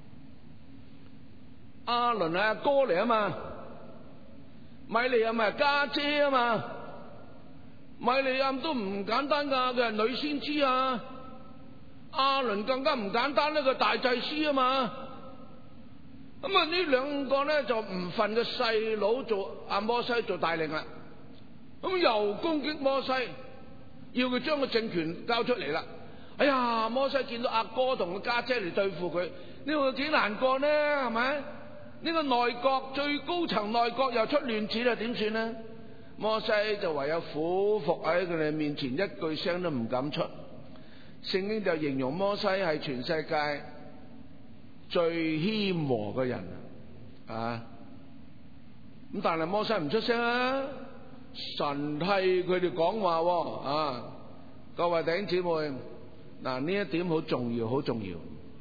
亞倫係阿哥嚟啊嘛，米利暗係家姐啊嘛，米利暗都唔簡單噶，佢係女先知啊。亞倫更加唔簡單，呢個大祭司啊嘛。咁呢兩個咧就唔忿嘅細佬做阿摩西做大令啦，咁又攻擊摩西，要佢將個政權交出嚟啦。哎呀，摩西見到阿哥同個家姐嚟對付佢，呢個幾難過呢，係咪？呢個內閣最高層內閣又出亂子啦，點算呢？摩西就唯有俯伏喺佢哋面前，一句聲都唔敢出。聖經就形容摩西係全世界最謙和嘅人啊！咁但係摩西唔出聲啊，神替佢哋講話啊！各位弟兄姊妹，嗱，呢一點好重要，好重要。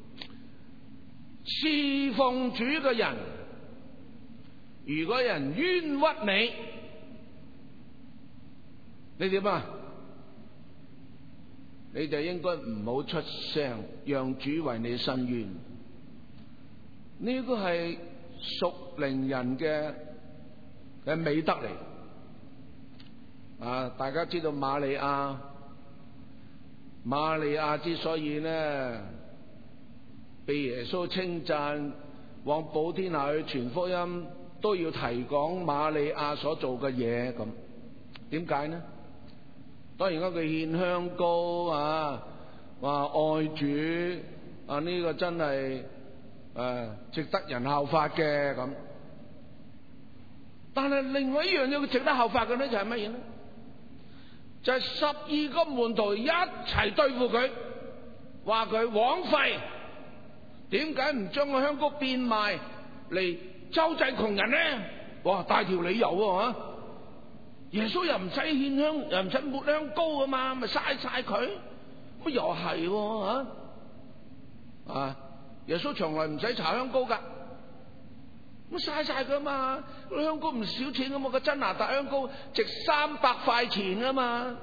侍奉主嘅人，如果有人冤屈你點啊？你就應該唔好出聲，讓主為你伸冤。呢個係屬靈人嘅美德嚟。大家知道瑪利亞之所以呢被耶穌稱讚，往普天下去傳福音，都要提講瑪利亞所做嘅嘢，咁點解呢？當然佢獻香膏話愛主呢個真係值得人效法嘅咁。但係另外一樣嘢佢值得效法嘅咧，就係乜嘢咧？就係12個門徒一齊對付佢，話佢枉費。點解唔將個香膏變賣嚟周濟窮人呢？哇，大條理由喎！耶穌又唔使獻香，又唔使抹香膏啊嘛，咪嘥晒佢。咁又係耶穌從來唔使搽香膏噶，咁嘥晒佢啊嘛。個香膏唔少錢噶嘛，個真拿達香膏值300塊錢啊嘛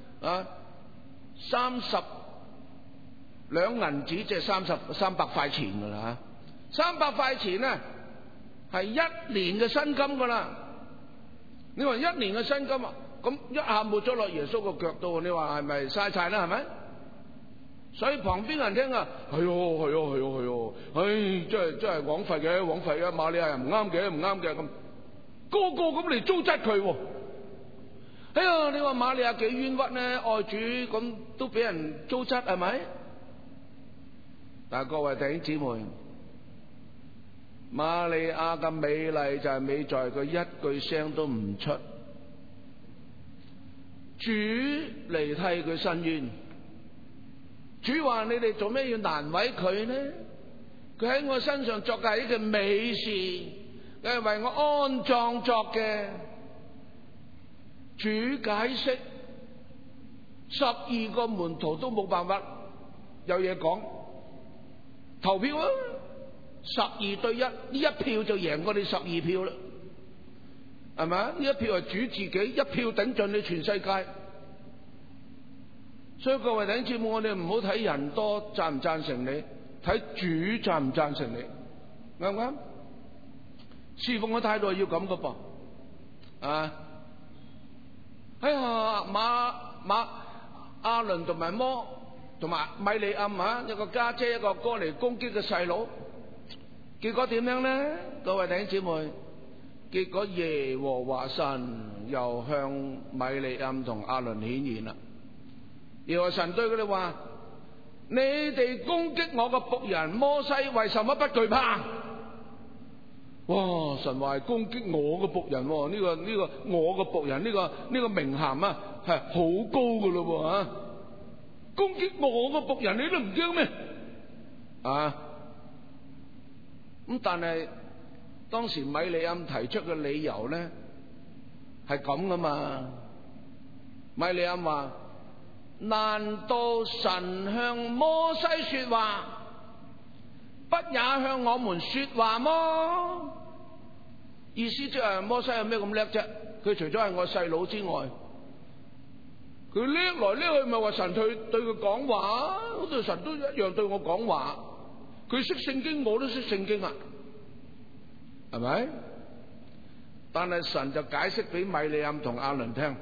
，32兩銀紙即係300塊錢噶啦，300塊錢呢係1年嘅薪金噶啦。 你話1年嘅薪金啊，咁一下抹咗落耶穌個腳度，你話係咪嘥晒啦？係咪？所以旁邊人聽啊，係喎，真係枉費嘅，瑪利亞又唔啱嘅咁，個咁嚟糟質佢。哎呀，你話瑪利亞幾冤屈呢？愛主咁都俾人糟質，係咪？但係各位弟兄姊妹，瑪利亞嘅美麗就係美在佢一句聲都唔出，主嚟替佢申冤。主話：你哋做咩要難為佢呢？佢喺我身上作嘅係一件美事，佢係為我安葬作嘅。主解釋，12個門徒都冇辦法有嘢講，投票啊，12對1，呢一票就贏過你12票啦，係咪啊？呢一票係主自己，一票頂盡你全世界。所以各位弟兄姊妹，我哋唔好睇人多贊唔贊成你，睇主贊唔贊成你，啱唔啱？侍奉嘅態度要咁噶噃，啊！哎呀，亞倫同埋摩同埋米利暗啊，一個家姐一個哥嚟攻擊個細佬，結果點樣呢？各位弟兄姊妹，結果耶和華神又向米利暗同亞倫顯現啦。耶和華神對佢哋話：你哋攻擊我個僕人摩西，為什麼不懼怕？哇！神話係攻擊我個僕人，呢個我個僕人呢個名銜啊係好高噶咯吓！攻擊我個僕人你都唔驚咩？啊！咁但係當時米利暗提出嘅理由咧係咁噶嘛？米利暗話：難道神向摩西說話，不也向我們說話麼？意思即係摩西有咩咁叻啫？佢除咗係我細佬之外，佢叻來叻去，咪話神對佢講話，好似神都一樣對我講話。佢識聖經，我都識聖經啊，係咪？但係神就解釋俾米利暗同亞倫聽，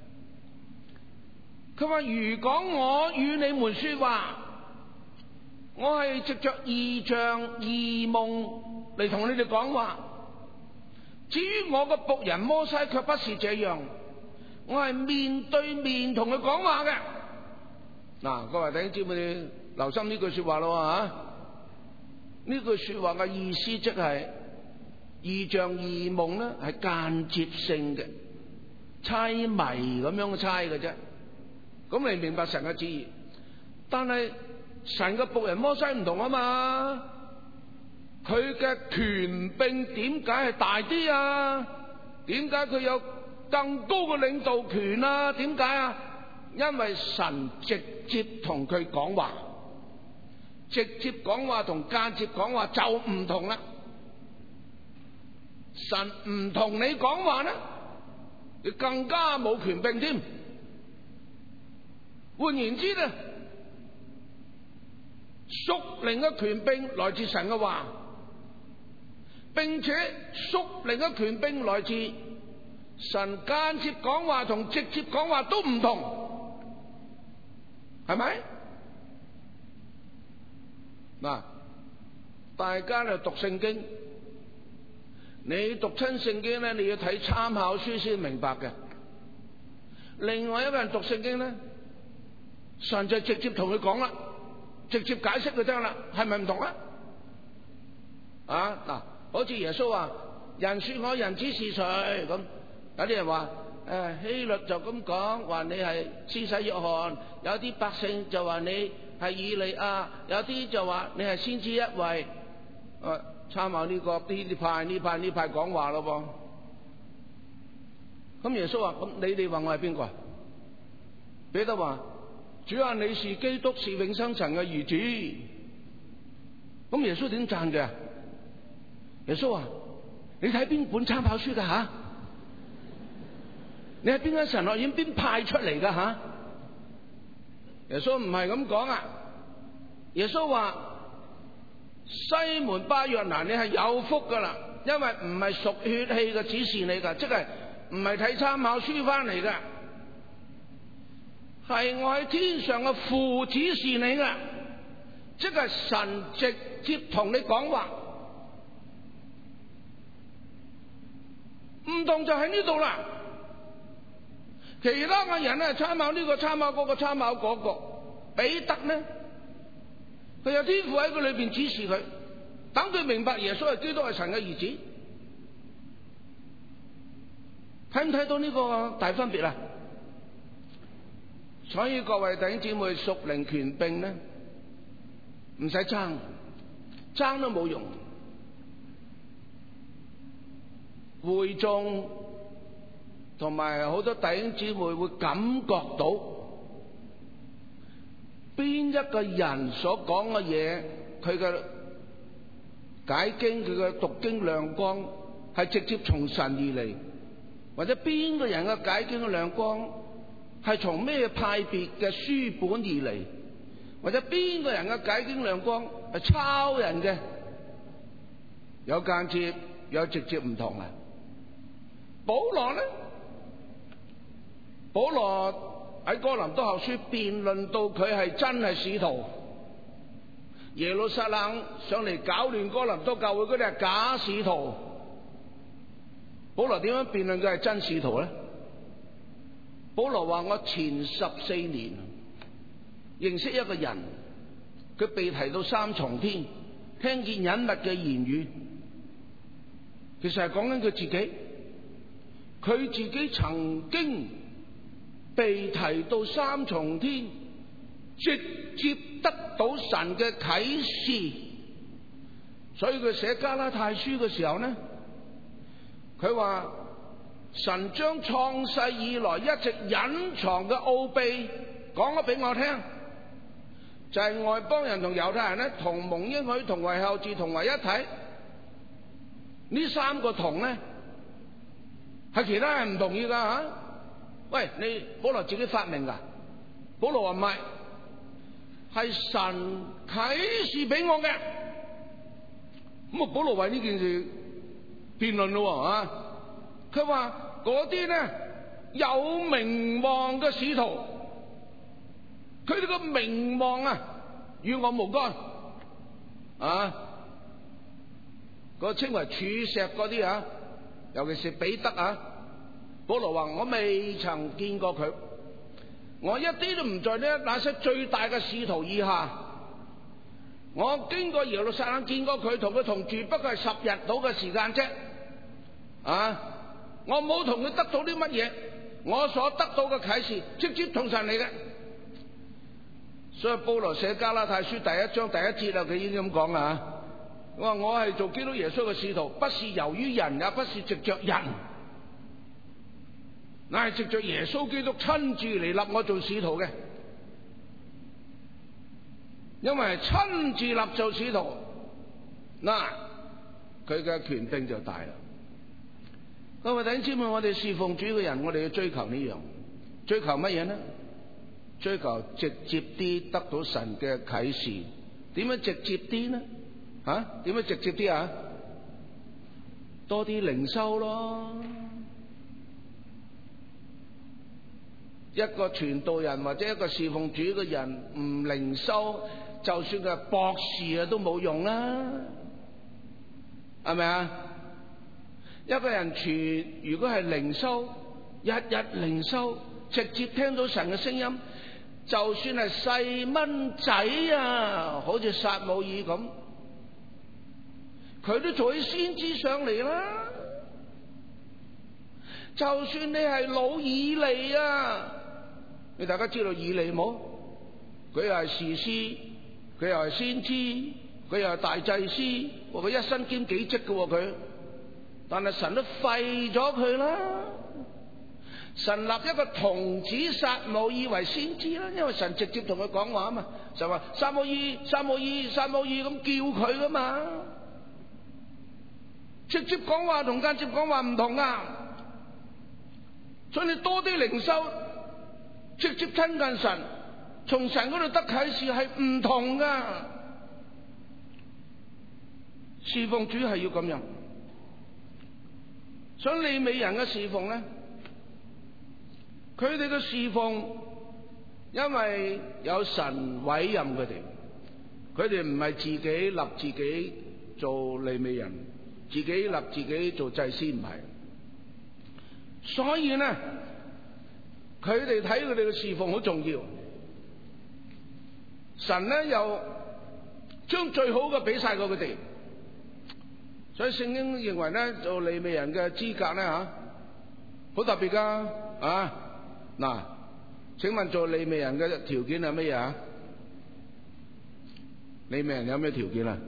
佢話：如果我與你們說話，我係藉着異象異夢嚟同你哋講話。至於我個僕人摩西卻不是這樣，我係面對面同佢講話嘅。嗱，各位弟兄姊妹，留心呢句說話咯吓。呢句說話嘅意思即係異象異夢咧係間接性嘅，猜謎咁樣猜嘅啫。咁你明白神嘅旨意，但係神嘅僕人摩西唔同啊嘛，佢嘅權柄點解係大啲啊？點解佢有更高嘅領導權啊？點解啊？因為神直接同佢講話，直接講話同間接講話就唔同啦。神唔同你講話咧，你更加冇權柄添。換言之咧，屬靈嘅權柄來自神嘅話，並且屬靈嘅權柄來自神間接講話同直接講話都唔同，係咪？嗱，大家嚟讀聖經，你讀親聖經咧，你要睇參考書先明白嘅。另外一個人讀聖經咧，神就直接同佢講啦，直接解釋佢聽啦，係咪唔同啊？啊嗱，好似耶穌話：人說我人子是誰？咁有啲人話希律就咁講，話你係施洗約翰；有啲百姓就話你係以利亞；有啲就話你係先知一位。參考呢個呢派講話咯噃。咁耶穌話：咁你哋話我係邊個？彼得話：主啊，你是基督，是永生神嘅兒子。咁耶穌點讚嘅？耶穌話：你睇邊本參考書噶吓？你係邊間神學院邊派出嚟噶吓？耶穌唔係咁講啊！耶穌話：西門巴約拿，你係有福噶啦，因為唔係屬血氣嘅指示你噶，即係唔係睇參考書翻嚟嘅，係我喺天上嘅父指示你嘅，即係神直接同你講話。唔同就喺呢度啦，其他嘅人咧參考呢個參考嗰個參考嗰個，彼得呢佢有天父喺佢裏邊指示佢，等佢明白耶穌係基督係神嘅兒子。睇唔睇到呢個大分別啊？所以各位弟兄姊妹，屬靈權柄呢唔使爭都冇用。會眾同埋好多弟兄姊妹會感覺到邊一個人所講嘅嘢，佢嘅解經，佢嘅讀經亮光係直接從神而嚟，或者邊個人嘅解經嘅亮光係從咩派別嘅書本而嚟，或者邊個人嘅解經亮光係抄人嘅，有間接有直接唔同啊。保羅呢？保羅喺哥林多後書辯論到佢係真係使徒，耶路撒冷上嚟搞亂哥林多教會嗰啲係假使徒。保羅點樣辯論佢係真使徒呢？保羅話：我前14年認識一個人，佢被提到三重天，聽見隱密嘅言語。其實係講緊佢自己。佢自己曾經被提到三重天，直接得到神嘅啟示，所以佢寫加拉太書嘅時候呢，佢話神將創世以來一直隱藏嘅奧秘講咗俾我聽，就係外邦人同猶太人呢，同蒙應許，同為後嗣，同為一體。呢三個同呢係其他人唔同意噶吓。喂，你保羅自己發明噶？保羅話唔係，係神啟示俾我嘅。咁啊，保羅為呢件事辯論咯啊！佢話嗰啲呢有名望嘅使徒，佢哋個名望啊與我無干啊！嗰稱為柱石嗰啲啊，尤其是彼得啊，保羅話我未曾見過佢，我一啲都唔在呢那些最大嘅使徒以下。我經過耶路撒冷見過佢，同佢同住，不過係10日到嘅時間啫。啊，我冇同佢得到啲乜嘢，我所得到嘅啟示直接從神嚟嘅。所以保羅寫加拉太書第1章第1節啊，佢已經咁講啊。我話我係做基督耶穌嘅使徒，不是由於人，也不是藉着人，乃係藉着耶穌基督親自嚟立我做使徒嘅。因為親自立做使徒，嗱，佢嘅權柄就大啦。各位弟兄姊妹，我哋侍奉主嘅人，我哋要追求呢樣，追求乜嘢呢？追求直接啲得到神嘅啟示。點樣直接啲呢？點樣直接啲啊？多啲靈修咯。一個傳道人或者一個侍奉主嘅人唔靈修，就算佢係博士啊都冇用啦，係咪啊？一個人如果係靈修，日日靈修，直接聽到神嘅聲音，就算係細蚊仔啊，好似撒母耳咁，佢都做起先知上嚟啦。就算你係老以利啊，你大家知道以利冇？佢又係士師，佢又係先知，佢又係大祭司，佢一身兼幾職嘅佢。但係神都廢咗佢啦，神立一個童子撒母耳為先知啦，因為神直接同佢講話啊嘛，就話撒母耳，撒母耳，撒母耳咁叫佢噶嘛，直接講話同間接講話唔同啊，所以你多啲靈修，直接親近神，從神嗰度得啟示係唔同噶，侍奉主係要咁樣。想利未人嘅侍奉咧， 佢哋嘅侍奉，因為有神委任佢哋，佢哋唔係自己立自己做利未人，自己立自己做祭司，唔係。所以呢，佢哋睇佢哋嘅侍奉好重要。神呢又將最好嘅俾晒過佢哋，所以聖經認為呢，做利未人嘅資格呢吓，好特別噶啊！嗱，請問做利未人嘅條件係乜嘢啊？利未人有咩條件啊？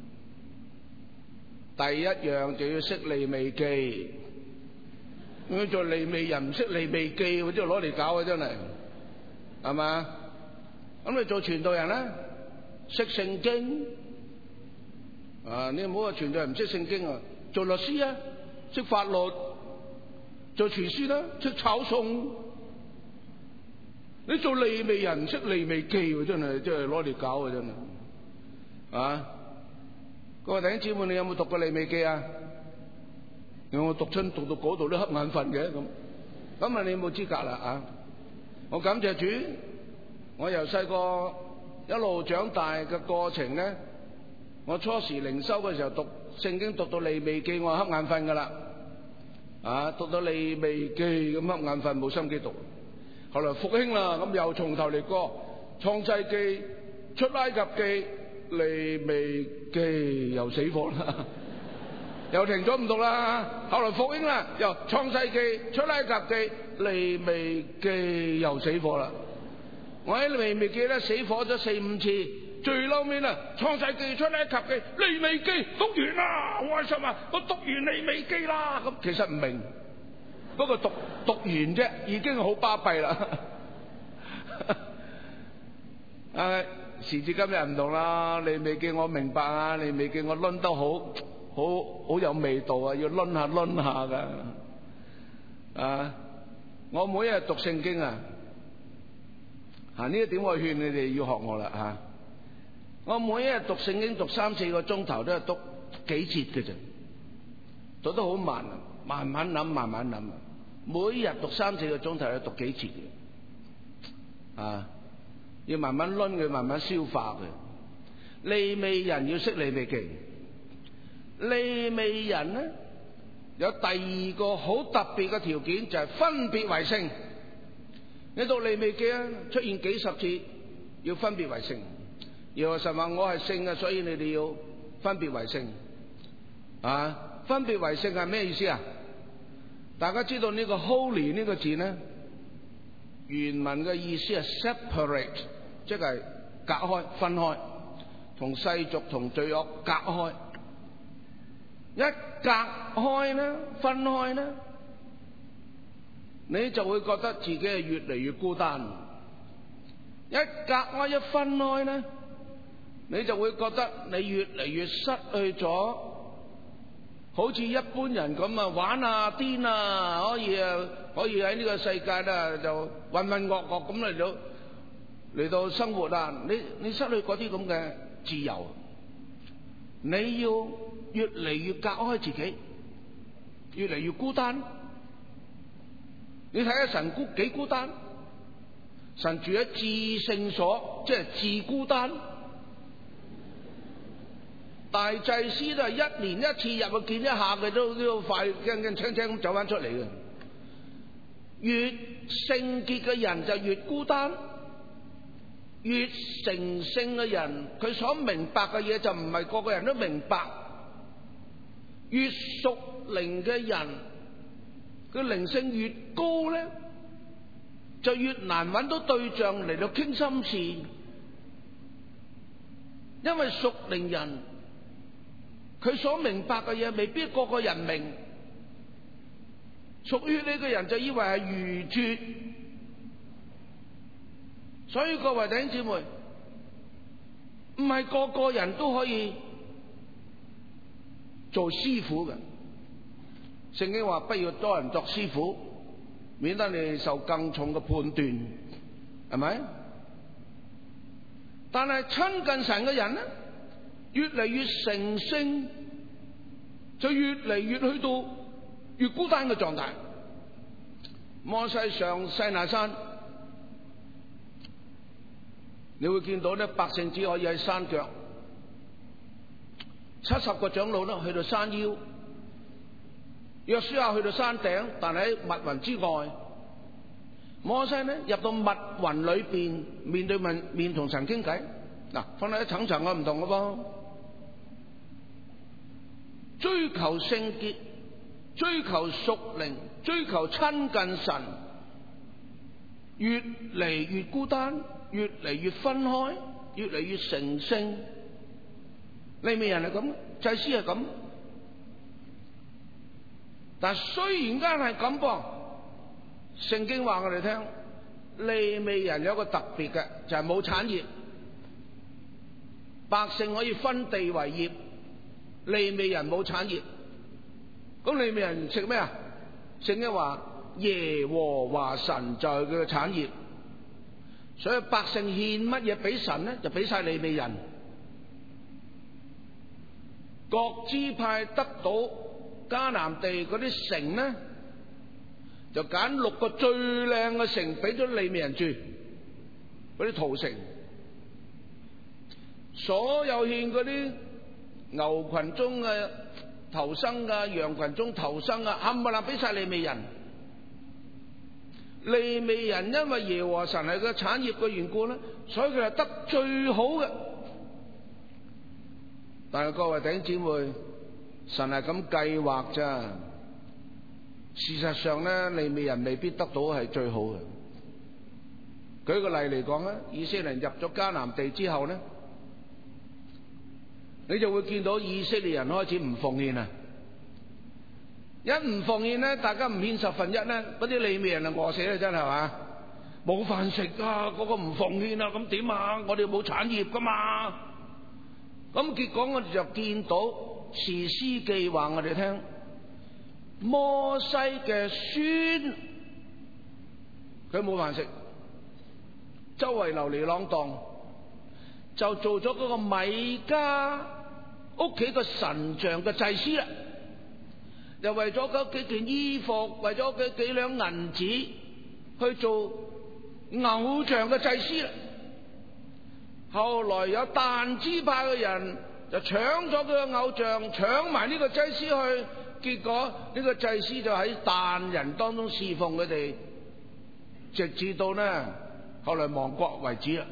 第一樣就要識利未記。咁做利未人唔識利未記，我真係攞嚟搞啊！真係，係嘛？咁你做傳道人咧，識聖經啊！你唔好話傳道人唔識聖經啊！做律師啊，識法律；做廚師啦，識炒餸。你做利未人唔識利未記，真係攞嚟搞啊！真係啊！各位弟兄姊妹，你有冇讀過利未記啊？我讀到嗰度都瞌眼瞓嘅咁啊！你冇資格啦啊！我感謝主，我由細個一路長大嘅過程咧，我初時靈修嘅時候讀聖經讀到利未記，我瞌眼瞓噶啦啊！讀到利未記咁瞌眼瞓，冇心機讀。後來復興啦，咁又從頭嚟過，創世記、出埃及記、利未記又死火啦。又停咗唔讀啦，後來復興啦，又創世記、出埃及記、利未記又死火啦。我喺利未記咧死火咗4-5次，最嬲尾啦，創世記、出埃及記、利未記讀完啦，好開心啊！我讀完利未記啦，咁其實唔明，不過讀完啫，已經好巴閉啦。時至今日唔同啦，利未記我明白啊，利未記我掄得好有味道啊！要掄下噶啊！我每一日讀聖經啊，呢一點我勸你哋要學我啦吓。我每一日讀聖經讀3-4個鐘頭，都係讀幾節嘅啫，讀得好慢啊，慢慢諗。每日讀3-4個鐘頭，要讀幾節嘅啊，要慢慢掄佢，慢慢消化佢。利未人要識利未記。利未人呢，有第二個好特別嘅條件，就係分別為聖。你讀利未記啊，出現幾十次要分別為聖。耶和華神話我係聖嘅，所以你哋要分別為聖啊！分別為聖係咩意思啊？大家知道呢個 holy 呢個字呢，原文嘅意思係 separate， 即係隔開、分開，同世俗同罪惡隔開。一隔開呢，分開呢，你就會覺得自己係越嚟越孤單。一隔開一分開呢，你就會覺得你越嚟越失去咗，好似一般人咁啊玩啊癲啊，可以喺呢個世界咧就渾渾噩噩咁嚟到生活啊！你失去嗰啲咁嘅自由，你要越嚟越隔開自己，越嚟越孤單。你睇下神幾孤單，神住喺至聖所，即係至孤單。大祭司都係1年1次入去見一下嘅，都快驚青青咁走翻出嚟嘅。越聖潔嘅人就越孤單，越成聖嘅人，佢所明白嘅嘢就唔係個個人都明白。越屬靈嘅人，佢靈性越高咧，就越難揾到對象嚟到傾心事。因為屬靈人，佢所明白嘅嘢未必個個人明。屬於呢個人就以為係愚拙，所以各位弟兄姊妹，唔係個個人都可以做師傅嘅。聖經話不要多人作師傅，免得你受更重嘅判斷，係咪？但係親近神嘅人呢，越嚟越成聖，就越嚟越去到越孤單嘅狀態。 摩西上西乃山，你會見到咧，百姓只可以喺山腳，70個長老咧去到山腰，約書亞去到山頂，但係喺密雲之外。摩西呢入到密雲裏邊，面對面同神傾偈。嗱，放喺一層層嘅唔同嘅噃，追求聖潔，追求屬靈，追求親近神，越嚟越孤單，越嚟越分開，越嚟越成聖。利未人係咁，祭司係咁，但雖然間係咁噃，聖經話我哋聽，利未人有一個特別嘅，就係冇產業，百姓可以分地為業，利未人冇產業。咁利未人食咩啊？聖經話耶和華神就係佢嘅產業，所以百姓獻乜嘢俾神呢？就俾晒利未人。各支派得到迦南地嗰啲城呢，就揀6個最靚嘅城俾咗利未人住，嗰啲逃城。所有獻嗰啲牛群中嘅頭生啊，羊群中頭生啊，冚唪唥俾晒利未人。利未人因為耶和華神係個產業嘅緣故咧，所以佢係得最好嘅。但係各位弟兄姊妹，神係咁計劃咋？事實上咧，利未人未必得到係最好嘅。舉個例嚟講咧，以色列人入咗迦南地之後咧，你就會見到以色列人開始唔奉獻啊！一唔奉獻咧，大家唔獻1/10咧，嗰啲利未人就餓死啦，真係嘛？冇飯食啊！嗰個唔奉獻啊，咁點啊？我哋冇產業噶嘛？咁結果我哋就見到士師記話我哋聽，摩西嘅孫佢冇飯食，周圍流離浪蕩，就做咗嗰個米迦屋企個神像嘅祭司啦，又為咗嗰幾件衣服，為咗嗰幾兩銀子去做偶像嘅祭司啦。後來有但支派嘅人就搶咗佢個偶像，搶埋呢個祭司去，結果呢個祭司就喺但人當中侍奉佢哋，直至到呢後來亡國為止啦。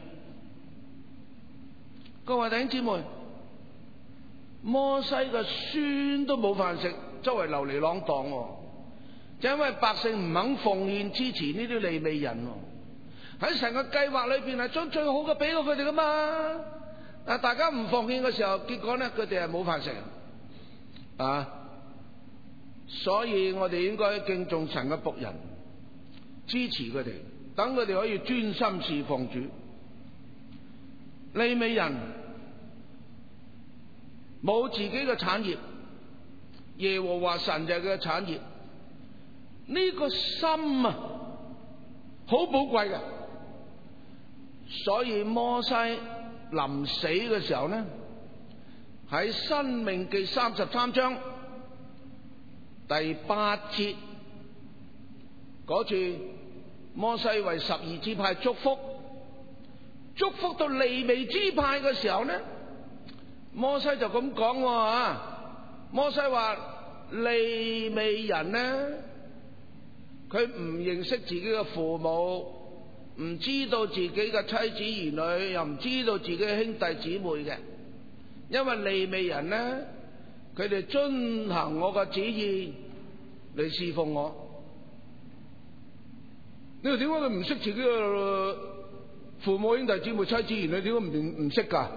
各位弟兄姊妹，摩西嘅孫都冇飯食，周圍流離浪蕩，就因為百姓唔肯奉獻支持呢啲利未人。喺神嘅計劃裏邊係將最好嘅俾到佢哋噶嘛，但大家唔奉獻嘅時候，結果咧佢哋係冇飯食啊！所以我哋應該敬重神嘅僕人，支持佢哋，等佢哋可以專心侍奉主。利未人冇自己嘅產業，耶和華神就係佢嘅產業。呢個心啊，好寶貴嘅。所以摩西臨死嘅時候呢，喺申命記33章第8節嗰處，摩西為12支派祝福到利未支派嘅時候呢，摩西就咁講啊，摩西話利未人呢，佢唔認識自己嘅父母，唔知道自己嘅妻子兒女，又唔知道自己嘅兄弟姊妹嘅，因為利未人呢，佢哋遵行我嘅旨意嚟侍奉我。你話點解佢唔識自己嘅父母、兄弟姊妹、妻子兒女？點解唔識㗎？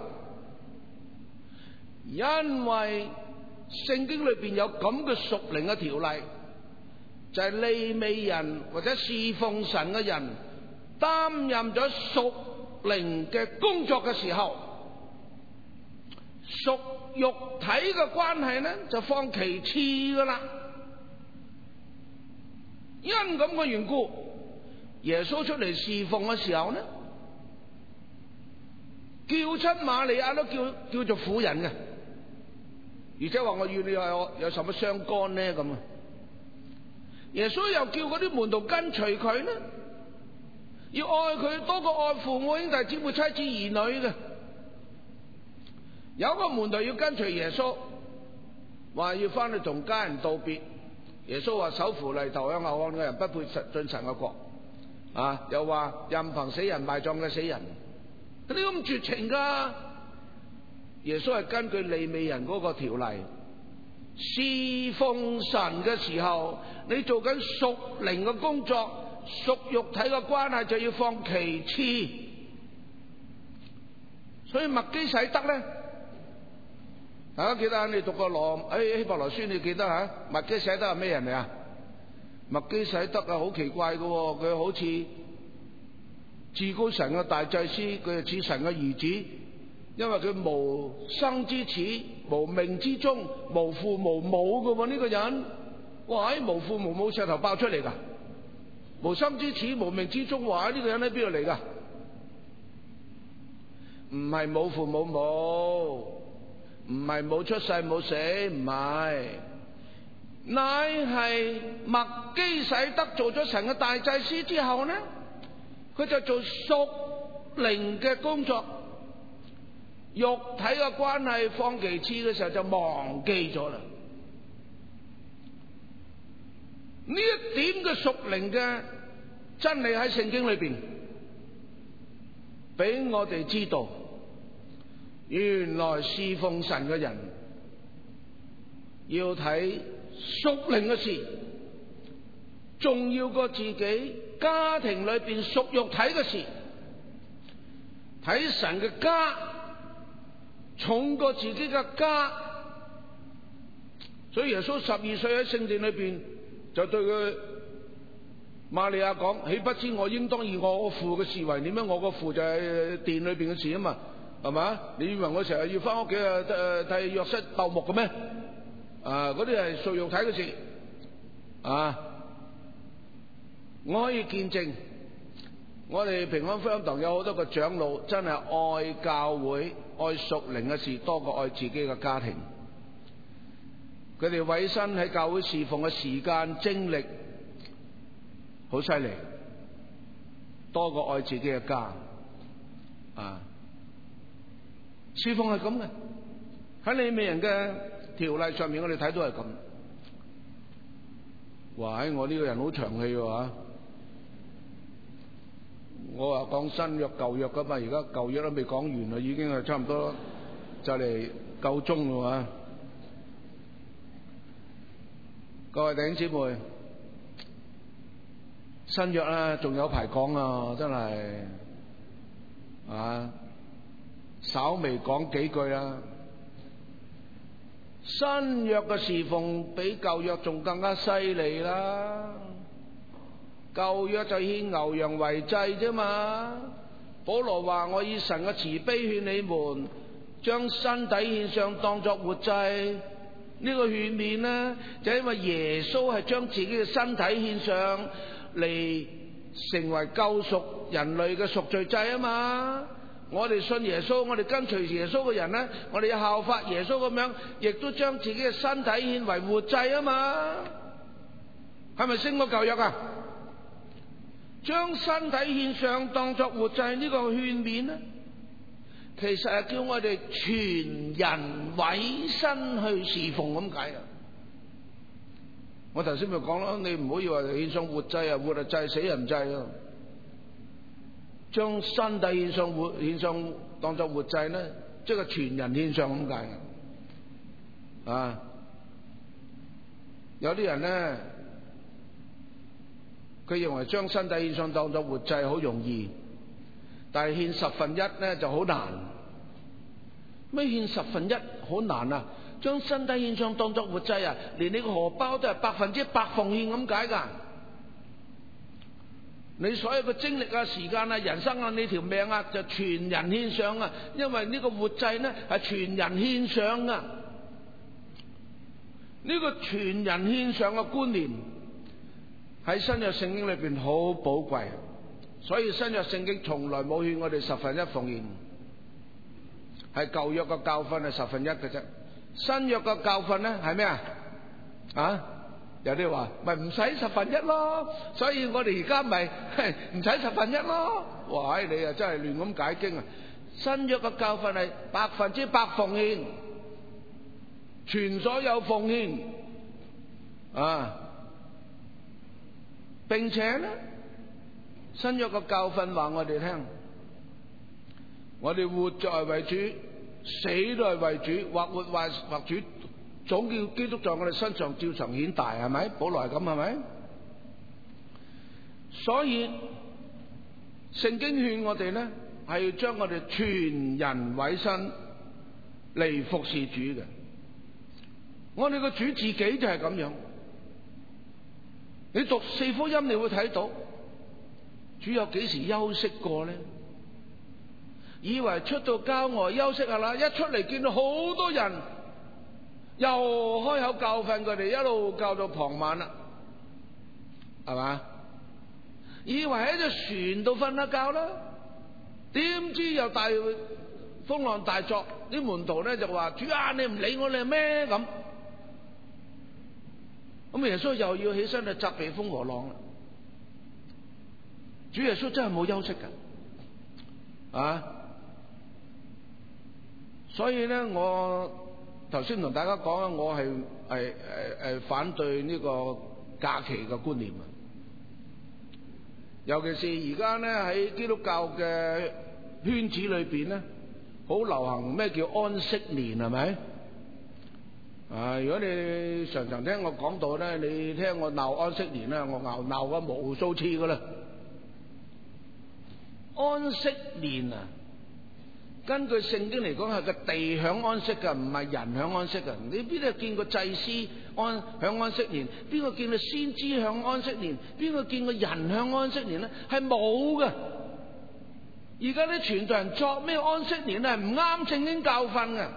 因為聖經裏邊有咁嘅屬靈嘅條例，就係利未人或者侍奉神嘅人擔任咗屬靈嘅工作嘅時候，屬肉體嘅關係呢就放其次噶啦。因咁嘅緣故，耶穌出嚟侍奉嘅時候呢，叫親瑪利亞都叫做婦人嘅，而且話我與你有什麼相干呢咁啊？ 耶穌又叫嗰啲門徒跟隨佢呢，要愛佢多過愛父母兄弟姊妹妻子兒女嘅。有一個門徒要跟隨耶穌，話要翻去同家人道別。耶穌話：手扶犁頭向後看嘅人不配進神嘅國。又話任憑死人埋葬嘅死人，嗰啲咁絕情噶。耶穌係根據利未人嗰個條例，侍奉神嘅時候，你做緊屬靈嘅工作，屬肉體嘅關係就要放其次。所以麥基洗德咧，大家記得你讀過希伯來書，你記得吓？麥基洗德係咩人嚟啊？麥基洗德好奇怪嘅，佢好似至高神嘅大祭司，佢係似神嘅兒子，因為佢無生之始，無命之終，無父無母嘅呢個人。哇！無父無母石頭爆出嚟噶，無生之始，無命之終，哇！呢個人喺邊度嚟噶？唔係冇父冇母，唔係冇出世冇死，唔係。乃係麥基洗德做咗神嘅大祭司之後呢，佢就做屬靈嘅工作，肉體嘅關係放其次嘅時候就忘記咗啦。呢一點嘅屬靈嘅真理喺聖經裏邊俾我哋知道，原來侍奉神嘅人要睇屬靈嘅事，重要過自己家庭裏邊屬肉體嘅事。睇神嘅家重過自己嘅家。所以耶穌12歲喺聖殿裏邊就對佢瑪利亞講：豈不知我應當以我個父嘅事為念咩？我個父就係殿裏邊嘅事啊嘛，係嘛？你以為我成日要翻屋企替約瑟鬥木嘅咩？嗰啲係屬肉體嘅事。我可以見證，我哋平安福音堂有好多個長老真係愛教會、愛屬靈嘅事多過愛自己嘅家庭。佢哋委身喺教會侍奉嘅時間精力好犀利，多過愛自己嘅家。侍奉係咁嘅，喺利未人嘅條例上面，我哋睇到係咁。哇！我呢個人好長氣喎。我話講新約舊約噶嘛，而家舊約都未講完啦，已經係差唔多就嚟夠鐘啦。各位弟兄姊妹，新約咧仲有排講啊，真係稍微講幾句啦。新約嘅侍奉比舊約仲更加犀利啦。舊約就獻牛羊為祭啫嘛。保羅話：我以神嘅慈悲勸你們，將身體獻上當作活祭。呢個勸勉呢，就因為耶穌係將自己嘅身體獻上嚟，成為救贖人類嘅贖罪祭啊嘛。我哋信耶穌，我哋跟隨耶穌嘅人呢，我哋要效法耶穌咁樣，亦都將自己嘅身體獻為活祭啊嘛。係咪升過舊約啊？將身體獻上當作活祭呢個勸勉呢，其實係叫我哋全人委身去侍奉咁解啊！我頭先咪講咯，你唔好以為獻上活祭啊，活啊祭，死人祭啊！將身體獻上當作活祭呢，即係全人獻上咁解啊！有啲人呢，佢認為將身體獻上當作活祭好容易，但係獻1/10呢就好難。咩獻1/10好難啊？將身體獻上當作活祭啊，連你個荷包都係100%奉獻咁解噶。你所有嘅精力啊、時間啊、人生啊、你條命啊，就全人獻上啊！因為呢個活祭呢係全人獻上啊。呢個全人獻上嘅觀念喺新約聖經裏邊好寶貴，所以新約聖經從來冇勸我哋1/10奉獻，係舊約嘅教訓係1/10嘅啫。新約嘅教訓呢係咩啊？ 有啲話咪唔使1/10咯，所以我哋而家咪唔使1/10咯。哇！你啊真係亂咁解經啊！新約嘅教訓係100%奉獻，全所有奉獻啊！並且咧，新約嘅教訓話我哋聽，我哋活就係為主，死都係為主，或活或主，總叫基督在我哋身上照常顯大，係咪？保羅係咁，係咪？所以聖經勸我哋咧，係要將我哋全人委身嚟服侍主嘅。我哋個主自己就係咁樣。你讀四福音，你會睇到主有幾時休息過咧？以為出到郊外休息下啦，一出嚟見到好多人，又開口教訓佢哋，一路教到傍晚啦，係嘛？以為喺隻船度瞓下覺啦，點知又大風浪大作，啲門徒咧就話：主啊，你唔理我哋咩咁？咁耶穌又要起身去責備風和浪啦。主耶穌真係冇休息㗎，啊！所以咧，我頭先同大家講啊，我係反對呢個假期嘅觀念啊。尤其是而家咧喺基督教嘅圈子裏邊咧，好流行咩叫安息年，係咪？啊！如果你常常聽我講到咧，你聽我鬧安息年咧，我鬧咗無數次噶啦。安息年啊，根據聖經嚟講係個地享安息噶，唔係人享安息噶。你邊度見過祭司享安息年？邊個見過先知享安息年？邊個見過人享安息年咧？係冇噶。而家啲傳道人作咩安息年係唔啱聖經教訓嘅。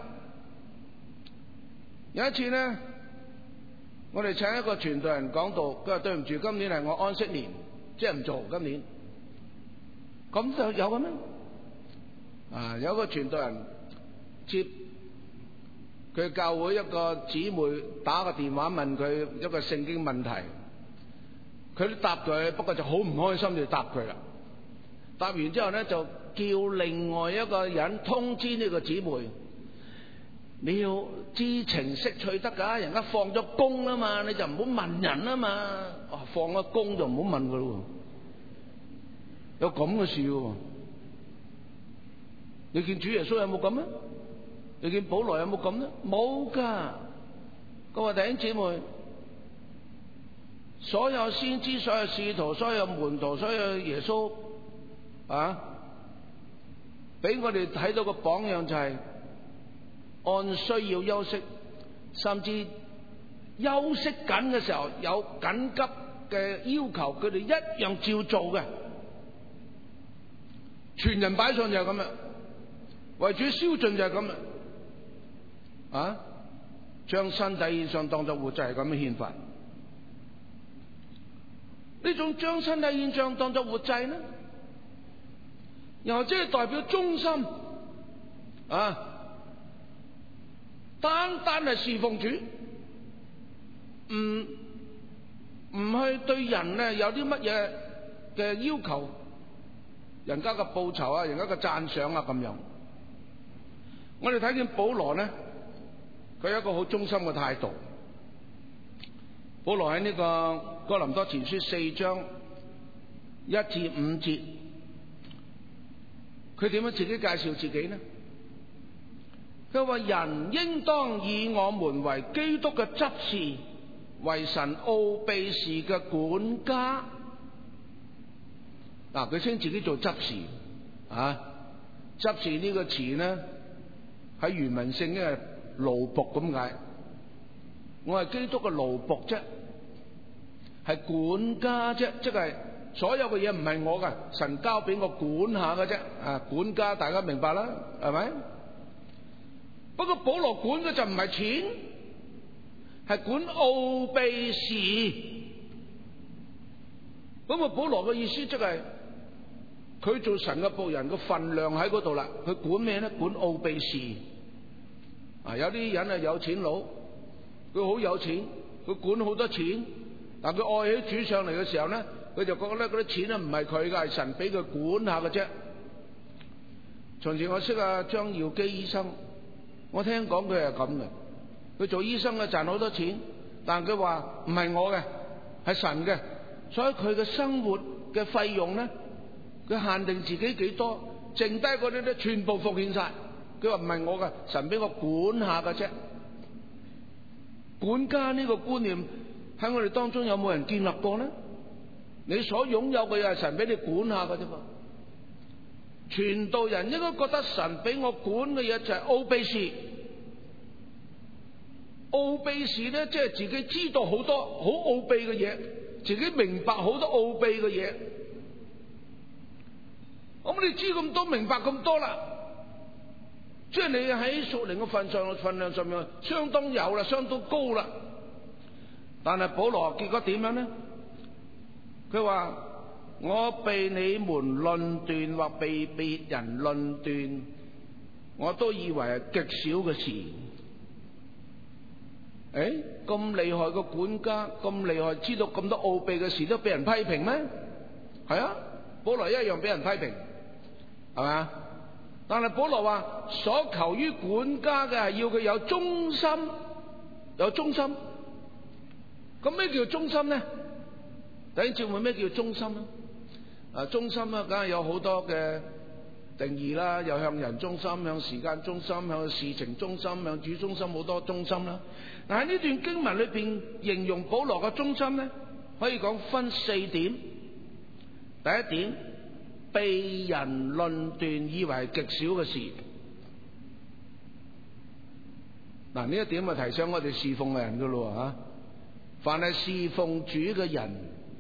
有一次咧，我哋請一個傳道人講道，佢話對唔住，今年係我安息年，即係唔做今年。咁就有嘅咩？啊，有一個傳道人接佢教會一個姊妹打個電話問佢一個聖經問題，佢都答佢，不過就好唔開心就答佢啦。答完之後咧，就叫另外一個人通知呢個姊妹。你要知情識趣得噶，人家放咗工啦嘛，你就唔好問人啦嘛。啊，放咗工就唔好問佢咯。有咁嘅事喎？你見主耶穌有冇咁咧？你見保羅有冇咁咧？冇噶。各位弟兄姊妹，所有先知、所有使徒、所有門徒、所有耶穌啊，俾我哋睇到個榜樣就係按需要休息，甚至休息緊嘅時候有緊急嘅要求，佢哋一樣照做嘅。全人擺上就係咁啦，為主燒盡就係咁啦。啊，將身體獻上當作活祭係咁嘅憲法。呢種將身體獻上當作活祭呢，又即係代表忠心啊！單單係侍奉主，唔去對人咧有啲乜嘢嘅要求，人家嘅報酬啊，人家嘅讚賞啊咁樣。我哋睇見保羅咧，佢有一個好忠心嘅態度。保羅喺呢個哥林多前書4章1至5節，佢點樣自己介紹自己呢？佢話：人應當以我們為基督嘅執事，為神奧秘事嘅管家。嗱，佢稱自己做執事啊！執事呢個詞呢，喺原文聖經係奴僕咁解。我係基督嘅奴僕啫，係管家啫，即係所有嘅嘢唔係我嘅，神交俾我管下嘅啫。啊，管家大家明白啦，係咪？不過保羅管嘅就唔係錢，係管奧秘事。咁啊，保羅嘅意思即係佢做神嘅僕人嘅份量喺嗰度啦。佢管咩咧？管奧秘事。啊，有啲人係有錢佬，佢好有錢， 佢管好多錢，但佢愛起主上嚟嘅時候咧，佢就覺得嗰啲錢咧唔係佢嘅，係神俾佢管下嘅啫。從前我識阿張耀基醫生，我聽講佢係咁嘅，佢做醫生咧賺好多錢，但佢話唔係我嘅，係神嘅，所以佢嘅生活嘅費用咧，佢限定自己幾多，剩低嗰啲咧全部奉獻晒。佢話唔係我嘅，神俾我管下嘅啫。管家呢個觀念喺我哋當中有冇人建立過呢？你所擁有嘅嘢係神俾你管下嘅啫噃。傳道人應該覺得神俾我管嘅嘢就係奧秘事。奧秘事咧，即係自己知道好多好奧秘嘅嘢，自己明白好多奧秘嘅嘢。咁你知咁多，明白咁多啦，即係你喺屬靈嘅份量上面相當有啦，相當高啦。但係保羅結果點樣呢？佢話我被你們論斷或被別人論斷，我都以為係極小嘅事。咁厲害個管家，咁厲害知道咁多奧秘嘅事都俾人批評咩？係啊，保羅一樣俾人批評，係咪？但係保羅話所求於管家嘅係要佢有忠心，有忠心。咁咩叫忠心呢？弟兄姊妹，咩叫忠心呢？忠心啊，梗係有好多嘅定義啦，又向人忠心，向時間忠心，向事情忠心，向主忠心，好多忠心啦。但係呢段經文裏邊形容保羅嘅忠心呢，可以講分4點。第一點，被人論斷以為係極小嘅事。嗱，呢一點就提醒我哋侍奉嘅人噶咯吓，凡係侍奉主嘅人，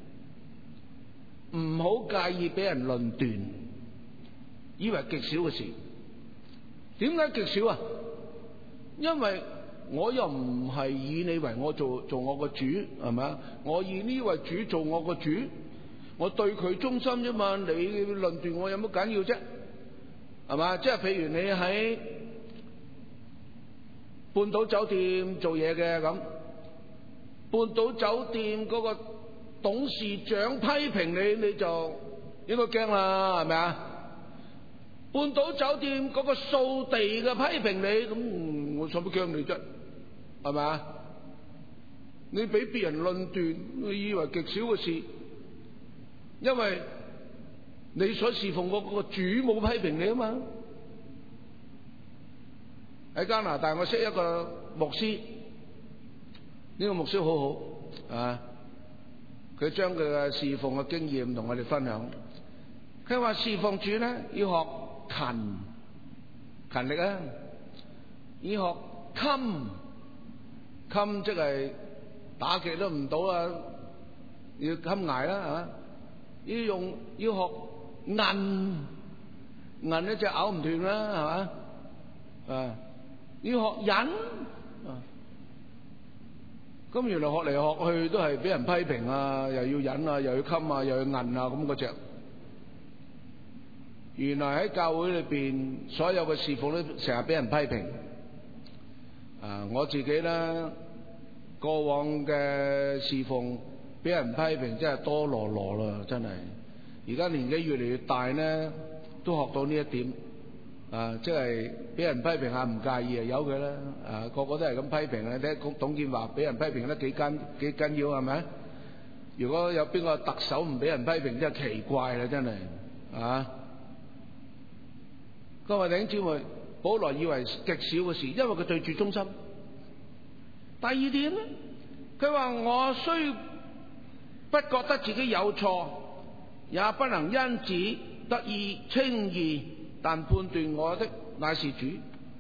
唔好介意俾人論斷，以為極小嘅事。點解極小啊？因為我又唔係以你為我做我個主，係咪？我以呢位主做我個主，我對佢忠心啫嘛。你論斷我有乜緊要啫？係嘛？即係譬如你喺半島酒店做嘢嘅咁，半島酒店嗰個董事長批評你，你就應該驚啦，係咪啊？半島酒店嗰個掃地嘅批評你，咁我使乜驚你啫？係咪啊？你俾別人論斷，你以為極小嘅事，因為你所侍奉嗰個主冇批評你啊嘛。喺加拿大，我識一個牧師，呢個牧師好好啊，佢將佢嘅侍奉嘅經驗同我哋分享。佢話侍奉主咧要學勤力啊，要學襟即係打極都唔到啊，要襟捱啦，係嘛？要學韌咧就咬唔斷啦，係嘛？啊，要學忍啊。咁原來學嚟學去都係俾人批評啊，又要忍啊，又要襟啊，又要韌啊，咁嗰隻。原來喺教會裏邊，所有嘅侍奉都成日俾人批評。我自己咧，過往嘅侍奉俾人批評真係多羅羅啦，真係。而家年紀越嚟越大咧，都學到呢一點。即係俾人批評下唔介意啊，由佢啦。個個都係咁批評啊！睇董建華俾人批評得幾緊要係咪？如果有邊個特首唔俾人批評，真係奇怪啦，真係啊！各位弟兄姊妹，保羅以為極小嘅事，因為佢對住忠心。第二點咧，佢話我雖不覺得自己有錯，也不能因此得以稱義，但判斷我的乃是主。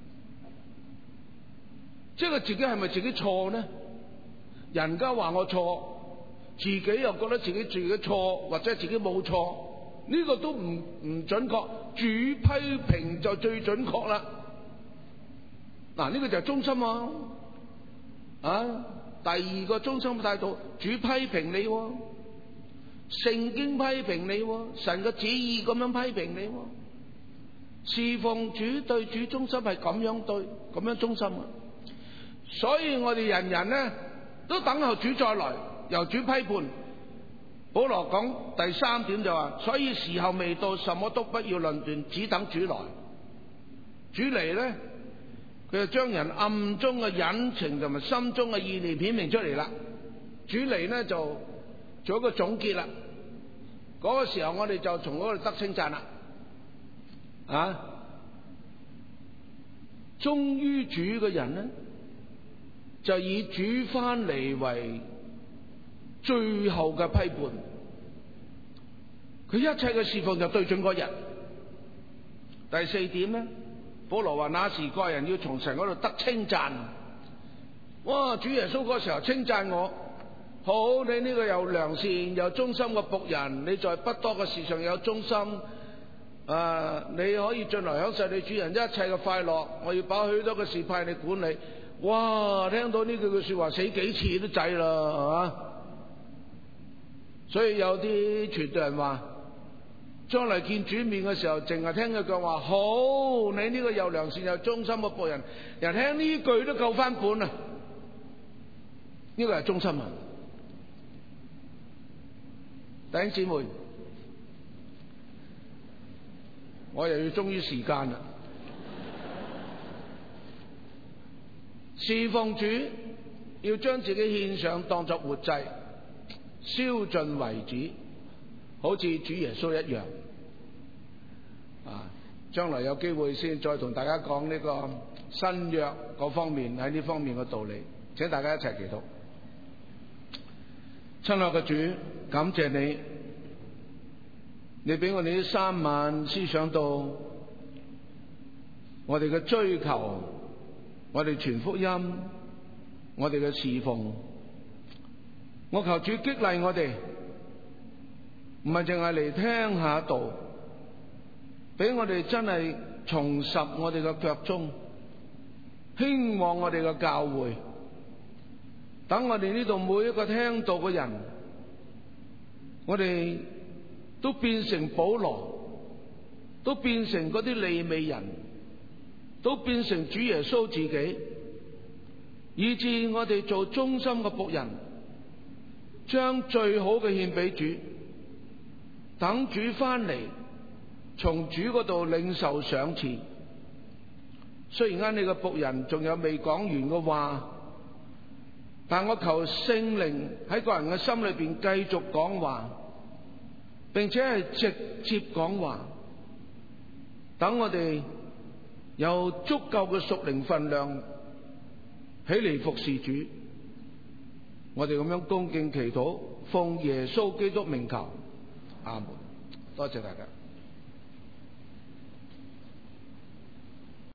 即係佢自己係咪自己錯呢？人家話我錯，自己又覺得自己錯，或者自己冇錯，呢個都唔準確。主批評就最準確啦。嗱，呢個就係忠心啊！第二個忠心嘅態度，主批評你，聖經批評你，神嘅旨意咁樣批評你，侍奉主對主忠心係咁樣對，咁樣忠心啊！所以我哋人人咧都等候主再來，由主批判。保羅講第3點就話，所以時候未到，什麼都不要論斷，只等主來。主嚟呢，佢就將人暗中嘅隱情同埋心中嘅意念顯明出嚟啦。主嚟呢，就做一個總結啦。嗰個時候我哋就從嗰度得稱讚啦。忠於主嘅人呢，就以主翻嚟為最後嘅批判，佢一切嘅侍奉就對準嗰日。第4點呢，保羅話那時各人要從神嗰度得稱讚。哇！主耶穌嗰時候稱讚我，好，你呢個又良善又忠心嘅僕人，你在不多嘅事上有忠心，你可以進來享受你主人一切嘅快樂。我要把許多嘅事派你管理。哇！聽到呢句說話死幾次都滯啦，係嘛？所以有啲傳道人話，將來見主面嘅時候，淨係聽佢講話，好，你呢個又良善又忠心嘅僕人，人聽呢句都夠翻本啦。呢個係忠心啊！弟兄姊妹，我又要忠於時間啦。侍奉主要將自己獻上，當作活祭，燒盡為止，好似主耶穌一樣。將來有機會先再同大家講呢個新約嗰方面，喺呢方面嘅道理，請大家一齊祈禱。親愛嘅主，感謝你，你俾我哋呢3晚思想到我哋嘅追求，我哋傳福音，我哋嘅侍奉。我求主激勵我哋，唔係淨係嚟聽下道，俾我哋真係重拾我哋嘅腳蹤，興旺我哋嘅教會。等我哋呢度每一個聽道嘅人，我哋都變成保羅，都變成嗰啲利未人，都變成主耶穌自己，以致我哋做忠心嘅僕人，將最好嘅獻俾主，等主翻嚟，從主嗰度領受賞賜。雖然間你嘅僕人仲有未講完嘅話，但我求聖靈喺個人嘅心裏邊繼續講話，並且係直接講話，等我哋有足夠嘅屬靈分量起嚟服侍主。我哋咁樣恭敬祈禱，奉耶穌基督名求，阿門。多謝大家。